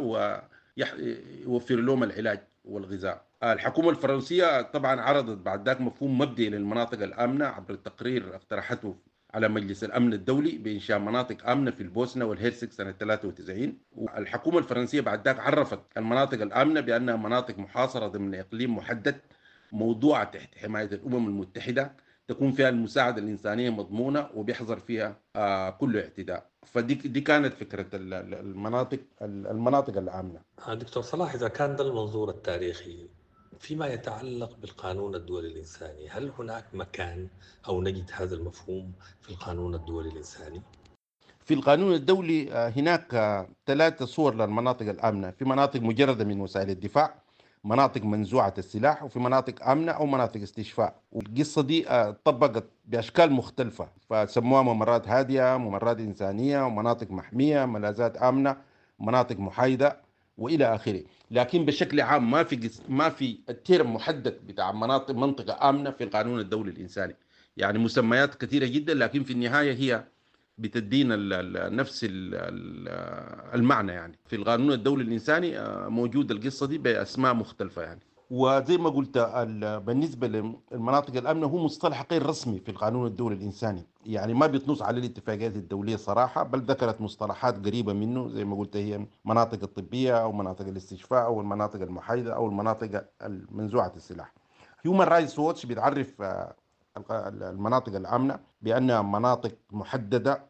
ويوفر لهم العلاج والغذاء. الحكومة الفرنسية طبعا عرضت بعد ذاك مفهوم مبدئي للمناطق الآمنة عبر التقرير اقترحته على مجلس الأمن الدولي بإنشاء مناطق آمنة في البوسنة والهرسك سنة 93. والحكومة الفرنسية بعد ذاك عرفت المناطق الآمنة بأنها مناطق محاصرة ضمن إقليم محدد موضوعة تحت حماية الأمم المتحدة تكون فيها المساعدة الإنسانية مضمونة وبيحظر فيها كل اعتداء. فدي كانت فكرة المناطق الآمنة. دكتور صلاح، إذا كان ده المنظور التاريخي فيما يتعلق بالقانون الدولي الإنساني، هل هناك مكان أو نجد هذا المفهوم في القانون الدولي الإنساني؟ في القانون الدولي هناك 3 صور للمناطق الآمنة. في مناطق مجردة من وسائل الدفاع، مناطق منزوعة السلاح، وفي مناطق آمنة أو مناطق استشفاء. والقصة دي طبقت بأشكال مختلفة، فسموها ممرات هادية، ممرات إنسانية، ومناطق محمية، ملاذات آمنة، مناطق محايدة وإلى آخره. لكن بشكل عام ما في التيرم محدد بتاع منطقة آمنة في القانون الدولي الإنساني. يعني مسميات كثيرة جدا، لكن في النهاية هي بتدينا نفس المعنى. يعني في القانون الدولي الإنساني موجود القصة دي بأسماء مختلفة يعني. وزي ما قلت بالنسبة للمناطق الآمنة هو مصطلح غير رسمي في القانون الدولي الإنساني، يعني ما بيتنص على الاتفاقيات الدولية صراحة، بل ذكرت مصطلحات قريبة منه زي ما قلت، هي مناطق الطبية أو مناطق الاستشفاء أو المناطق المحايدة أو المناطق المنزوعة السلاح. Human Rights Watch بيتعرف المناطق الآمنة بأنها مناطق محددة،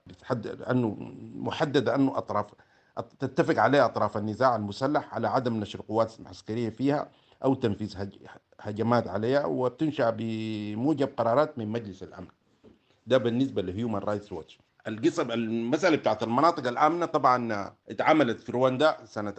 أنه أطراف تتفق عليها أطراف النزاع المسلح على عدم نشر قوات عسكرية فيها أو تنفيذ هجمات عليها، وبتنشأ بموجب قرارات من مجلس الأمن. ده بالنسبة لهيومن رايتس واتش. المسألة بتاعت المناطق الآمنة طبعا اتعملت في رواندا سنة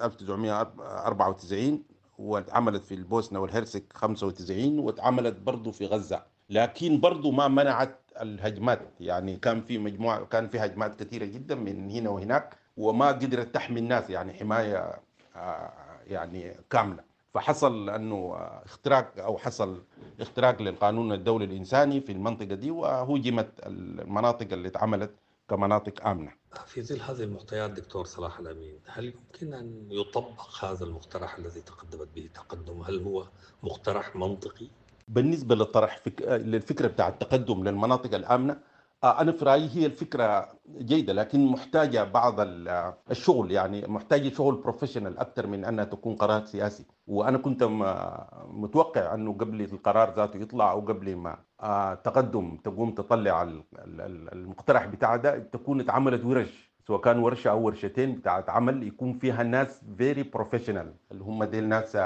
1994، واتعملت في البوسنة والهرسك 95، واتعملت برضو في غزة، لكن برضو ما منعت الهجمات. يعني كان في هجمات كثيرة جدا من هنا وهناك، وما قدرت تحمي الناس يعني حماية يعني كاملة. فحصل أنه حصل اختراق للقانون الدولي الإنساني في المنطقة دي، وهجمت المناطق اللي اتعملت كمناطق آمنة. في ظل هذه المعطيات دكتور صلاح الأمين، هل يمكن أن يطبق هذا المقترح الذي تقدمت به تقدم؟ هل هو مقترح منطقي؟ بالنسبة للفكرة بتاع التقدم للمناطق الآمنة، أنا في رأيي هي الفكرة جيدة، لكن محتاجة بعض الشغل، يعني محتاجة شغل بروفيشنال أكثر من أنها تكون قرار سياسي. وأنا كنت متوقع أنه قبل القرار ذاته يطلع أو قبل ما تقوم تطلع المقترح بتاع ده تكون اتعملت ورش، سواء كان ورشة أو ورشتين بتاعت عمل يكون فيها ناس very professional، اللي هم ديل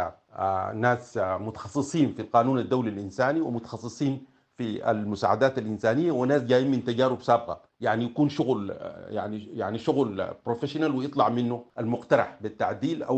ناس متخصصين في القانون الدولي الإنساني ومتخصصين في المساعدات الإنسانية، وناس جايين من تجارب سابقة. يعني يكون شغل يعني شغل بروفيشنال، ويطلع منه المقترح بالتعديل أو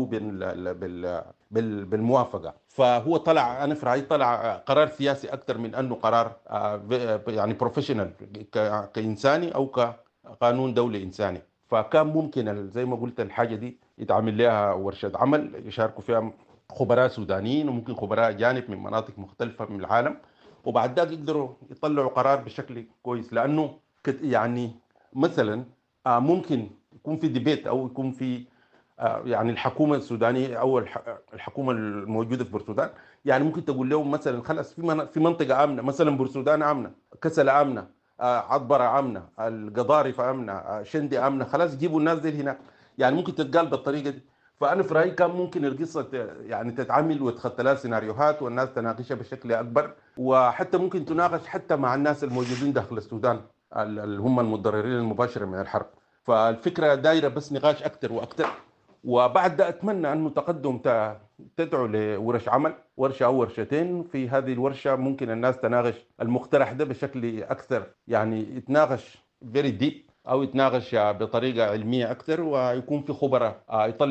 بالموافقة. فهو طلع، أنا في رأيي طلع قرار سياسي أكثر من أنه قرار يعني بروفيشنال كإنساني أو كقانون دولي إنساني. فكان ممكن زي ما قلت الحاجة دي يتعمل لها ورشة عمل يشاركوا فيها خبراء سودانيين وممكن خبراء أجانب من مناطق مختلفة من العالم، وبعد ذلك يقدروا يطلعوا قرار بشكل كويس. لأنه يعني مثلا ممكن يكون في ديبيت أو يكون في يعني الحكومة السودانية أو الحكومة الموجودة في بورسودان، يعني ممكن تقول لهم مثلا خلاص في منطقة آمنة، مثلا بورسودان آمنة، كسل آمنة، عطبرة آمنة، القضارف آمنة، شندي آمنة، خلاص جيبوا الناس دي هنا. يعني ممكن تتقال بالطريقة دي. فأنا في رأيي كان ممكن القصة يعني تتعمل وتخطط لها سيناريوهات والناس تناقشها بشكل أكبر، وحتى ممكن تناقش حتى مع الناس الموجودين داخل السودان اللي هم المتضررين المباشرة من الحرب. فالفكرة دايرة بس نقاش أكثر وأكثر. وبعد ده أتمنى أنه تقدم تدعو لورش عمل، ورشة أو ورشتين. في هذه الورشة ممكن الناس تناقش المقترح ده بشكل أكثر، يعني يتناقش very deep أو يتناقش بطريقة علمية أكثر، ويكون في خبراء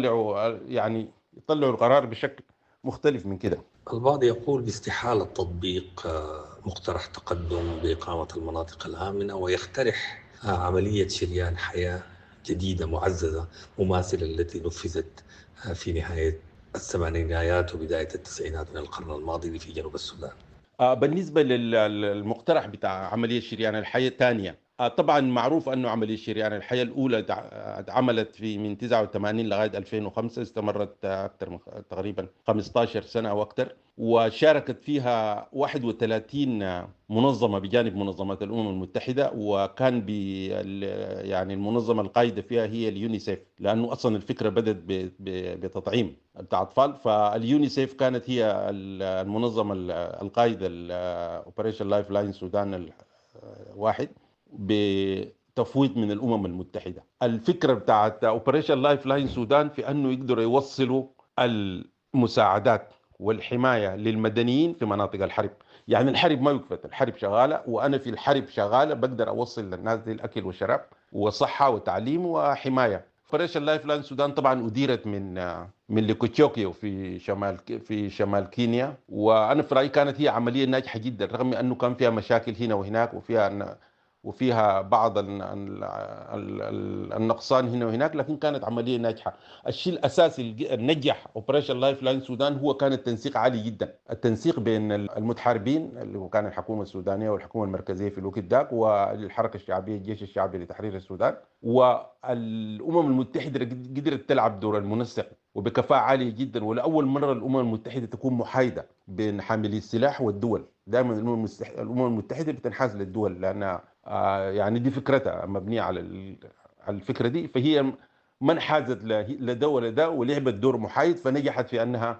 يطلعوا القرار بشكل مختلف من كده. البعض يقول باستحالة تطبيق مقترح تقدم بإقامة المناطق الآمنة، ويقترح عملية شريان حياة جديدة معززة مماثلة التي نفذت في نهاية الثمانينات وبداية التسعينات من القرن الماضي في جنوب السودان. بالنسبة للمقترح بتاع عملية شريان الحياة الثانية، طبعا معروف أنه عملية شريان الحياة الأولى عملت من 89 لغاية 2005، استمرت أكثر من تقريبا 15 سنة أو أكثر، وشاركت فيها 31 منظمة بجانب منظمات الأمم المتحدة، وكان يعني المنظمة القائدة فيها هي اليونيسيف، لأنه أصلا الفكرة بدأت بتطعيم بتاع أطفال، فاليونيسيف كانت هي المنظمة القائدة Operation Lifeline سودان الواحد بتفويض من الأمم المتحدة. الفكرة بتاعت Operation Lifeline سودان في أنه يقدروا يوصلوا المساعدات والحماية للمدنيين في مناطق الحرب. يعني الحرب ما يوقفت، الحرب شغالة، وأنا في الحرب شغالة بقدر أوصل للناس دي الأكل والشراب وصحة وتعليم وحماية. Operation Lifeline سودان طبعا أديرت من ليكوتشوكيو في شمال كينيا، وأنا في رأيي كانت هي عملية ناجحة جدا، رغم أنه كان فيها مشاكل هنا وهناك، وفيها بعض النقصان هنا وهناك، لكن كانت عملية ناجحة. الشيء الأساسي اللي نجح Operation Lifeline سودان هو كان التنسيق عالي جدا، التنسيق بين المتحاربين اللي هو كان الحكومة السودانية والحكومة المركزية في الوقت ذاك، والحركة الشعبية الجيش الشعبي لتحرير السودان، والأمم المتحدة قدرت تلعب دور المنسق وبكفاءة عالية جدا. ولأول مرة الأمم المتحدة تكون محايدة بين حاملي السلاح والدول. دائما الأمم المتحدة بتنحاز للدول، لأنها يعني دي فكرتها مبنية على الفكرة دي، فهي ما انحازت لده ولا ده، ولعبت دور محايد، فنجحت في أنها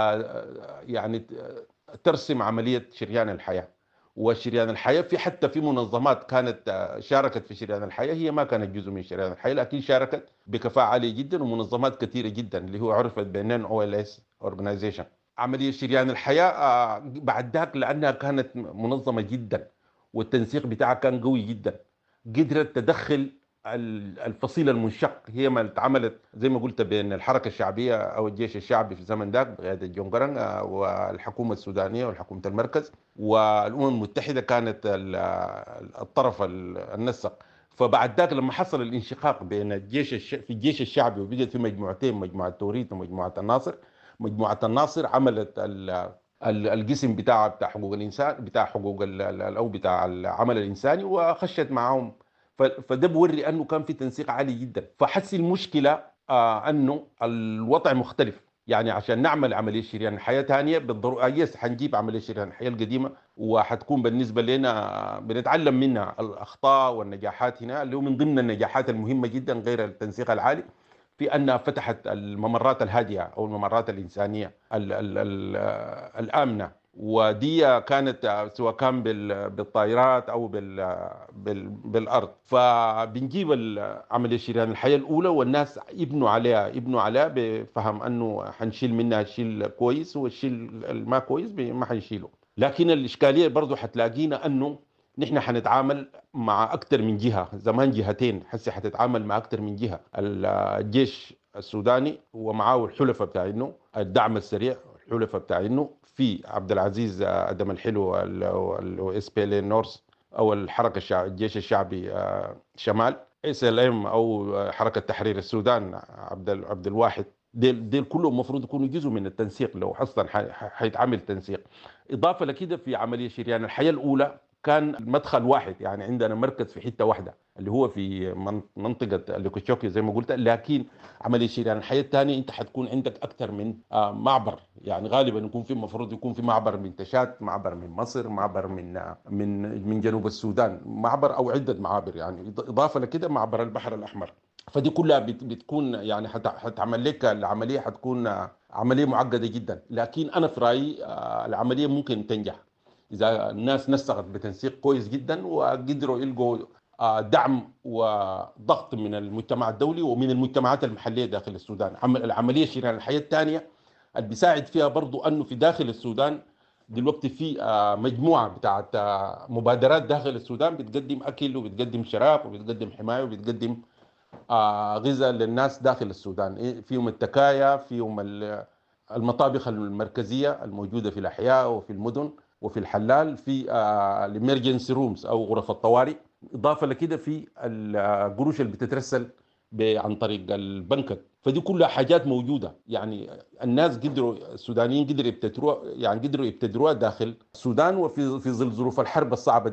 يعني ترسم عملية شريان الحياة. وشريان الحياة حتى في منظمات كانت شاركت في شريان الحياة، هي ما كانت جزء من شريان الحياة، لكن شاركت بكفاءة عالية جدا، ومنظمات كثيرة جدا اللي هو عرفت بين OLS Organization. عملية شريان الحياة بعد ذاك لأنها كانت منظمة جدا والتنسيق بتاعها كان قوي جدا، قدرت تدخل الفصيل المنشق. هي ما اتعملت زي ما قلت بين الحركة الشعبية أو الجيش الشعبي في الزمن ذاك بقيادة جون جرانج والحكومة السودانية والحكومة المركز، والأمم المتحدة كانت الطرف النسق. فبعد ذاك لما حصل الانشقاق بين في الجيش الشعبي وبقت في مجموعتين، مجموعة توريت ومجموعة الناصر. مجموعة الناصر عملت القسم بتاع حقوق الإنسان، بتاع حقوق أو بتاع العمل الإنساني، وخشت معهم. فده بوري أنه كان في تنسيق عالي جدا. فحس المشكلة أنه الوضع مختلف، يعني عشان نعمل عملية شريان الحياة ثانية بالضرورة حنجيب عملية شريان الحياة القديمة، وحتكون بالنسبة لنا بنتعلم منها الأخطاء والنجاحات هنا، اللي هو من ضمن النجاحات المهمة جدا غير التنسيق العالي في أنها فتحت الممرات الهادئة أو الممرات الإنسانية الآمنة. ودي كانت سواء كان بالطائرات أو بالأرض. فبنجيب عملية شريان الحياة الأولى والناس يبنوا عليها بفهم أنه حنشيل منها الشيء كويس، والشيء ما كويس ما حنشيله. لكن الإشكالية برضو حتلاقينا أنه نحن حنتعامل مع أكثر من جهة، زمان جهتين، حسي حتتعامل مع أكثر من جهة. الجيش السوداني ومعه الحلفاء بتاعينه، الدعم السريع الحلفاء بتاعينه، في عبد العزيز أدم الحلو SPLA نورث أو الحركة الجيش الشعبي شمال، SLM أو حركة تحرير السودان عبد الواحد. ديل كلهم المفروض يكونوا جزء من التنسيق، لو أصلا حيتعمل تنسيق. إضافة لكده في عملية شريان الحياة الأولى كان مدخل واحد، يعني عندنا مركز في حتة واحدة اللي هو في منطقة ليكوتشوكي زي ما قلت. لكن عملية شريان الحياة الثانية انت حتكون عندك اكثر من معبر، يعني غالبا يكون في المفروض يكون في معبر من تشات، معبر من مصر، معبر من جنوب السودان، معبر او عدة معابر، يعني اضافة لكده معبر البحر الاحمر. فدي كلها بتكون يعني حتعمل لك العملية، حتكون عملية معقدة جدا. لكن انا في رأيي العملية ممكن تنجح إذا الناس نسقت بتنسيق كويس جدا، وقدروا يلقوا دعم وضغط من المجتمع الدولي ومن المجتمعات المحلية داخل السودان. العملية شريان الحياة الثانية اللي بيساعد فيها برضو أنه في داخل السودان دلوقتي في مجموعة بتاعت مبادرات داخل السودان بتقدم أكل وبتقدم شراب وبتقدم حماية وبتقدم غذاء للناس داخل السودان. فيهم التكايا، فيهم المطابخ المركزية الموجودة في الأحياء وفي المدن وفي الحلال، في الامرجنسي رومز او غرف الطوارئ. اضافه لكده في القروش اللي بتترسل عن طريق البنكة. فدي كلها حاجات موجوده، يعني الناس السودانيين قدروا يبتدروها داخل السودان وفي ظل ظروف الحرب الصعبه دي.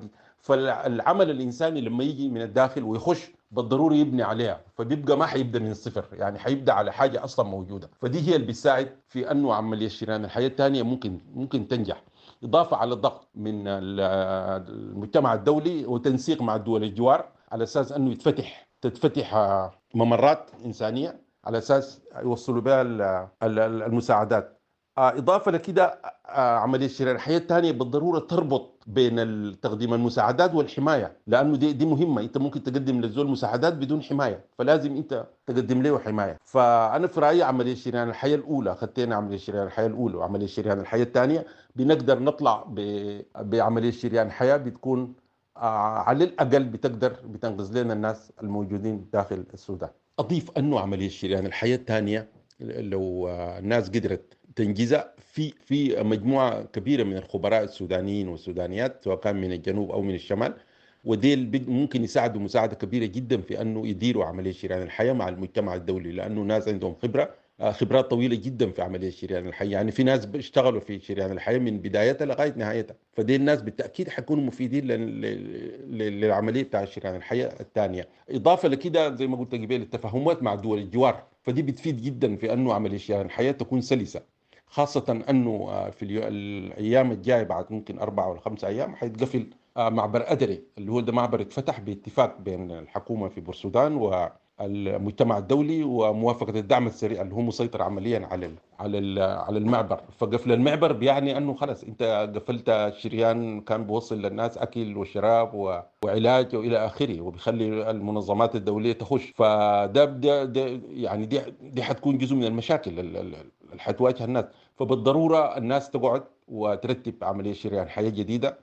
فالعمل الإنساني لما يجي من الداخل ويخش بالضروري يبني عليها، فبيبقى ما حيبدأ من الصفر، يعني حيبدأ على حاجة أصلا موجودة. فدي هي اللي بتساعد في أنه عملية شريان الحياة الثانية ممكن تنجح، إضافة على الضغط من المجتمع الدولي وتنسيق مع الدول الجوار على أساس أنه تتفتح ممرات إنسانية على أساس يوصلوا بها المساعدات. إضافة لكده عملية شريان الحياة الثانية بالضرورة تربط بين تقديم المساعدات والحماية، لأنه دي مهمة. أنت ممكن تقدم للزول مساعدات بدون حماية، فلازم أنت تقدم له حماية. فأنا في رأيي عملية شريان الحياة الأولى، خدتين عملية شريان الحياة الأولى وعملية شريان الحياة الثانية، بنقدر نطلع بعملية شريان الحياة بتكون على الأقل بتنقذ لنا الناس الموجودين داخل السودان. أضيف أنه عملية شريان الحياة الثانية لو الناس قدرت تنجزها في مجموعة كبيرة من الخبراء السودانيين والسودانيات سواء كان من الجنوب أو من الشمال، وديل ممكن يساعدوا مساعدة كبيرة جدا في أنه يديروا عملية شريان الحياة مع المجتمع الدولي، لأنه ناس عندهم خبرات طويلة جدا في عملية شريان الحياة. يعني في ناس اشتغلوا في شريان الحياة من بدايتها لغاية نهايتها، فدي الناس بالتأكيد حيكونوا مفيدين للعملية بتاع شريان الحياة الثانية. إضافة لكده زي ما قلت قبل التفاهمات مع دول الجوار، فدي بتفيد جدا في أنه عملية شريان الحياة تكون سلسة، خاصة أنه في الأيام الجاية بعد ممكن 4 أو 5 أيام حيتقفل معبر أدري، اللي هو ده معبر اتفتح باتفاق بين الحكومة في بورسودان والمجتمع الدولي وموافقة الدعم السريع اللي هو مسيطر عمليا على المعبر. فقفل المعبر بيعني أنه خلاص أنت قفلت الشريان كان بوصل للناس أكل وشراب وعلاج وإلى آخره، وبيخلي المنظمات الدولية تخش. فده يعني دي حتكون جزء من المشاكل اللي حتواجه الناس. فبالضرورة الناس تقعد وترتب عملية شريان حياة جديدة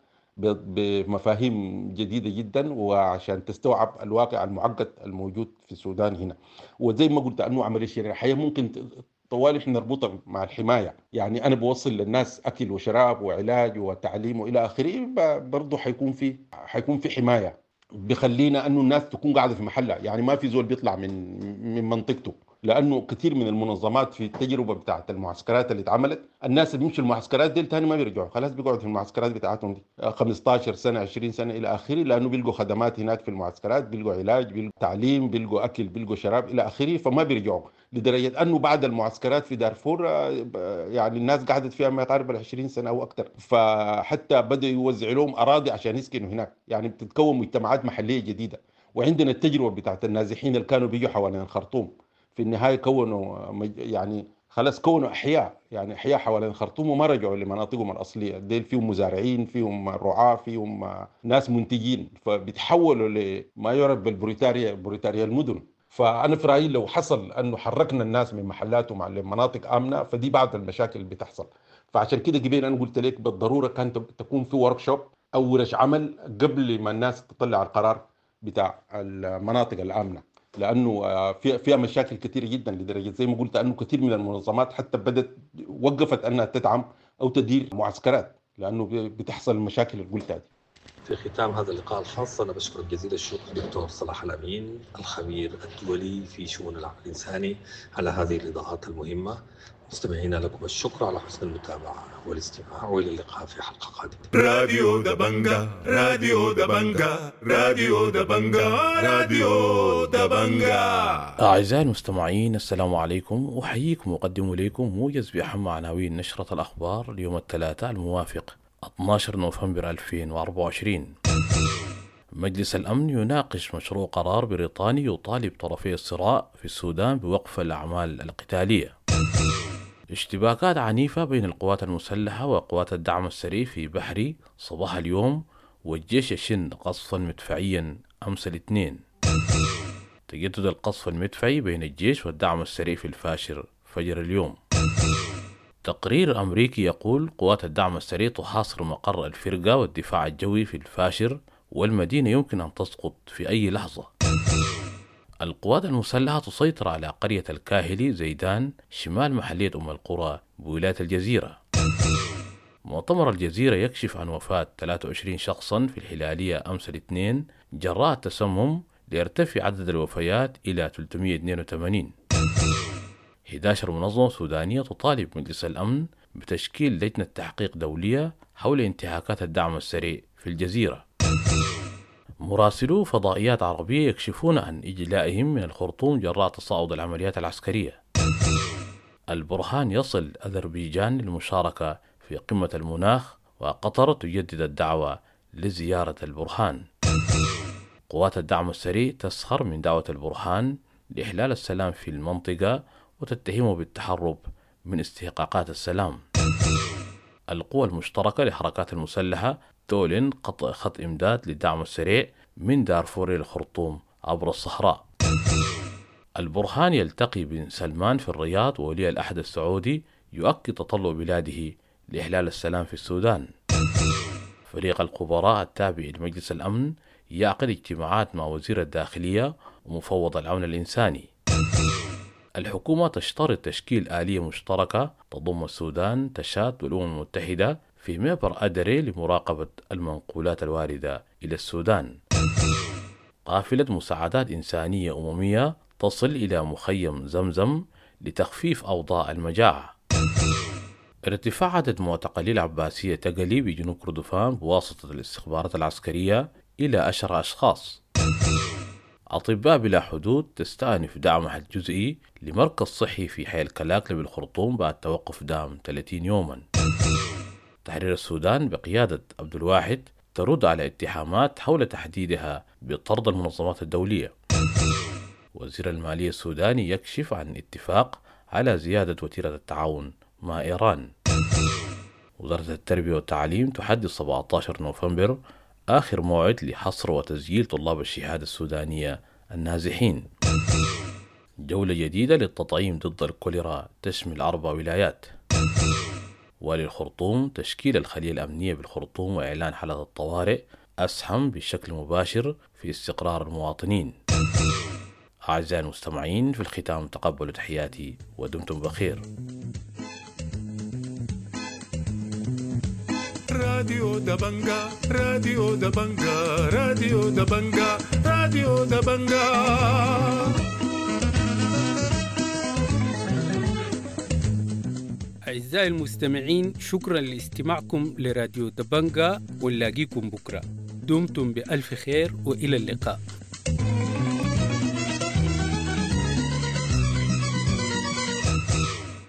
بمفاهيم جديدة جدا، وعشان تستوعب الواقع المعقد الموجود في السودان هنا. وزي ما قلت أنه عملية شريان حياة ممكن طوال احنا نربطها مع الحماية، يعني أنا بوصل للناس أكل وشراب وعلاج وتعليم وإلى آخره، برضو حيكون في حماية بخلينا أنه الناس تكون قاعدة في محلها، يعني ما في زول بيطلع من منطقته. لأنه كثير من المنظمات في التجربة بتاعت المعسكرات اللي اتعملت، الناس اللي بيمشوا المعسكرات دي تاني ما بيرجعوا، خلاص بيقعدوا في المعسكرات بتاعتهم دي 15 سنة 20 سنة إلى آخره، لأنه بيلقوا خدمات هناك في المعسكرات، بيلقوا علاج، بيلقوا تعليم، بيلقوا أكل، بيلقوا شراب إلى آخره، فما بيرجعوا. لدرجة أنه بعد المعسكرات في دارفور يعني الناس قعدت فيها ما يقارب 20 سنة أو أكثر، فحتى بدأوا يوزعوا لهم أراضي عشان يسكنوا هناك، يعني بتتكون مجتمعات محلية جديدة. وعندنا التجربة بتاعت النازحين اللي كانوا بيجوا حوالين الخرطوم، في النهاية كونوا يعني خلاص كونوا أحياء، يعني أحياء حوالين الخرطوم وما رجعوا لمناطقهم الأصلية. ديل فيهم مزارعين، فيهم رعاة، فيهم ناس منتجين، فبيتحولوا لما يعرف بالبريتاريا المدن. فأنا في رأيي لو حصل أنه حركنا الناس من محلاتهم على مناطق آمنة، فدي بعض المشاكل اللي بتحصل. فعشان كده قبل أنا قلت لك بالضرورة كانت تكون في وركشوب أو ورش عمل قبل ما الناس تطلع القرار بتاع المناطق الآمنة، لأنه فيها مشاكل كثيرة جدا، لدرجة زي ما قلت أنه كثير من المنظمات حتى وقفت أنها تدعم أو تدير معسكرات، لأنه بتحصل المشاكل اللي قلتها دي. في ختام هذا اللقاء الخاص أنا بشكرك جزيل الشكر دكتور صلاح الأمين الخبير الدولي في شؤون العمل الإنساني على هذه الإضاءات المهمة. مستمعينا لكم الشكر على حسن المتابعة والاستماع، وإلى اللقاء في حلقة قادمة. راديو دبنجا، راديو دبنجا، راديو دبنجا، راديو دبنجا. أعزائي المستمعين السلام عليكم، أحييكم وأقدم إليكم موجز بأهم عناوين نشرة الأخبار اليوم الثلاثاء الموافق 12 نوفمبر 2024. مجلس الأمن يناقش مشروع قرار بريطاني يطالب طرفي الصراع في السودان بوقف الأعمال القتالية. اشتباكات عنيفة بين القوات المسلحة وقوات الدعم السريع في بحري صباح اليوم، والجيش يشن قصفا مدفعيا أمس الاثنين. تجدد القصف المدفعي بين الجيش والدعم السريع في الفاشر فجر اليوم. تقرير أمريكي يقول قوات الدعم السريع تحاصر مقر الفرقة والدفاع الجوي في الفاشر، والمدينة يمكن أن تسقط في أي لحظة. القوات المسلحة تسيطر على قرية الكاهلي زيدان شمال محلية أم القرى بولاية الجزيرة. مؤتمر الجزيرة يكشف عن وفاة 23 شخصا في الهلالية أمس الاثنين جراء التسمم، ليرتفع عدد الوفيات إلى 382. 11 منظمة سودانية تطالب مجلس الأمن بتشكيل لجنة تحقيق دولية حول انتهاكات الدعم السريع في الجزيرة. مراسلو فضائيات عربية يكشفون عن إجلائهم من الخرطوم جراء تصاعد العمليات العسكرية. البرهان يصل أذربيجان للمشاركة في قمة المناخ، وقطر تجدد الدعوة لزيارة البرهان. قوات الدعم السريع تسخر من دعوة البرهان لإحلال السلام في المنطقة وتتهمه بالتحرب من استحقاقات السلام. القوى المشتركة للحركات المسلحة تعلن قطع خط إمداد للدعم السريع من دارفور إلى الخرطوم عبر الصحراء. البرهان يلتقي بن سلمان في الرياض، وولي العهد السعودي يؤكد تطلع بلاده لإحلال السلام في السودان. فريق الخبراء التابع لمجلس الأمن يعقد اجتماعات مع وزير الداخلية ومفوض العون الإنساني. الحكومة تشترط تشكيل آلية مشتركة تضم السودان، تشاد والأمم المتحدة في محور أدري لمراقبة المنقولات الواردة إلى السودان. قافلة مساعدات إنسانية أممية تصل إلى مخيم زمزم لتخفيف أوضاع المجاعة. ارتفاع عدد معتقلي العباسية تقلي بجنوب كردفان بواسطة الاستخبارات العسكرية إلى 10 أشخاص. أطباء بلا حدود تستأنف دعمها الجزئي لمركز صحي في حي الكلاكلة بالخرطوم بعد توقف دام 30 يوما. تحرير السودان بقيادة عبد الواحد ترد على اتهامات حول تحديدها بطرد المنظمات الدولية. وزير المالية السوداني يكشف عن اتفاق على زيادة وتيرة التعاون مع إيران. وزارة التربية والتعليم تحدد 17 نوفمبر آخر موعد لحصر وتسجيل طلاب الشهادة السودانية النازحين. جولة جديدة للتطعيم ضد الكوليرا تشمل 4 ولايات. وللخرطوم تشكيل الخلية الأمنية بالخرطوم وإعلان حالة الطوارئ أسهم بشكل مباشر في استقرار المواطنين. أعزائي المستمعين، في الختام تقبلوا تحياتي ودمتم بخير. راديو دبنجا راديو دبنجا راديو دبنجا راديو دبنجا. أعزائي المستمعين، شكرا لاستماعكم لراديو دبنجا، ونلاقيكم بكرة. دمتم بألف خير وإلى اللقاء.